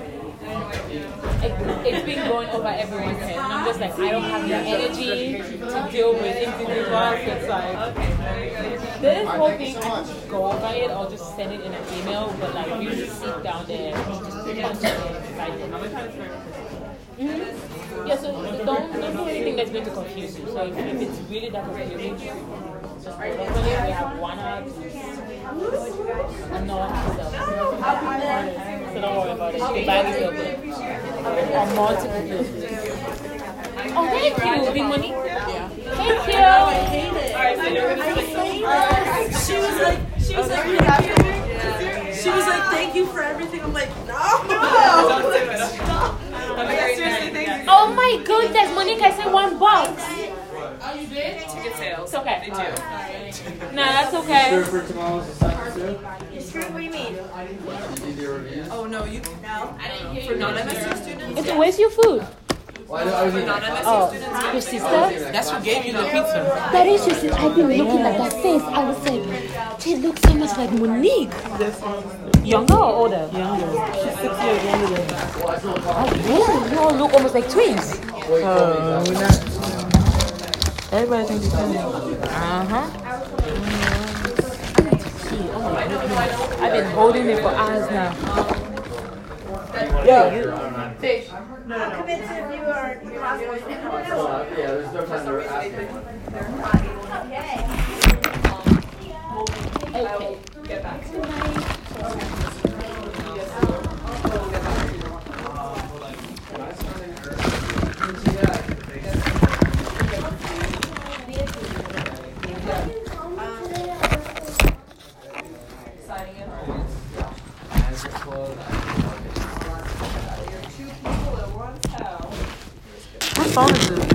It's been going over everyone's head, and I'm just like, I don't have the energy to deal with individuals. It's like, this whole thing, I can go over it or just send it in an email, but like, you just sit down there, just punch it in, write it. Yeah, so don't do anything that's going to confuse you. So if it's really that confusing, just open it. We have 1 hour and no one has to. So don't worry about it. You can buy this over. Or multiple places. Oh, thank you, Big Money. Yeah. Thank you. I hate it. Alright, so you're gonna She was like, she was like, thank you for everything. I'm like, no. Don't do it. Stop. Seriously, thank you. Oh my goodness, Monique, I said $1. Oh, you did? Ticket sales. It's okay. They do. No, that's okay. Sure for tomorrow's assignment, What do you mean? Did you do your reviews? Oh no, you No. I didn't hear for you. non-MSU students. It's where's your food? Well, I was For in non-MSU students. Your sister? That's who gave you the pizza. That is your sister. I've been looking at that face. I was like, she looks so much like Monique. Younger or older? Younger. She's 6 years younger than me. Oh, really? You all look almost like twins. We're not. Everybody thinks you're twins. Uh-huh. Oh my goodness. I've been holding it for hours now. Yeah, you. Fish. I'll commit to if you are you're not supposed to come out. Yeah, there's no time to ask me. Okay. I will get back to you. Signing in. Two people at once. How? What phone is this?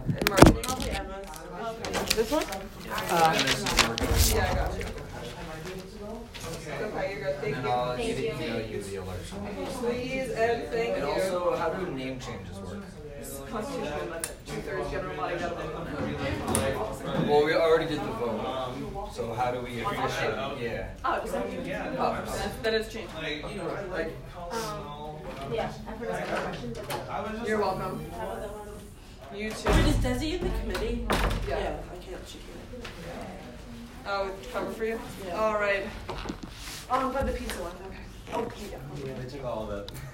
This one? Yeah, I got you. Okay, you're good. Thank And you. I'll email you the alert. Please and thank And you. also, how do name changes work? Constitutional amendment, 2/3 general body government. Well, we already did the vote. So how do we officially? Yeah. Oh, just that is changed. Yeah, I forgot my question. You're welcome. You too. Wait, is Desi in the committee? Yeah. I can't. She can't. Oh, cover for you? Yeah. All right. Oh, I'm glad the pizza one. Okay. Oh, yeah. Yeah, they took all of it.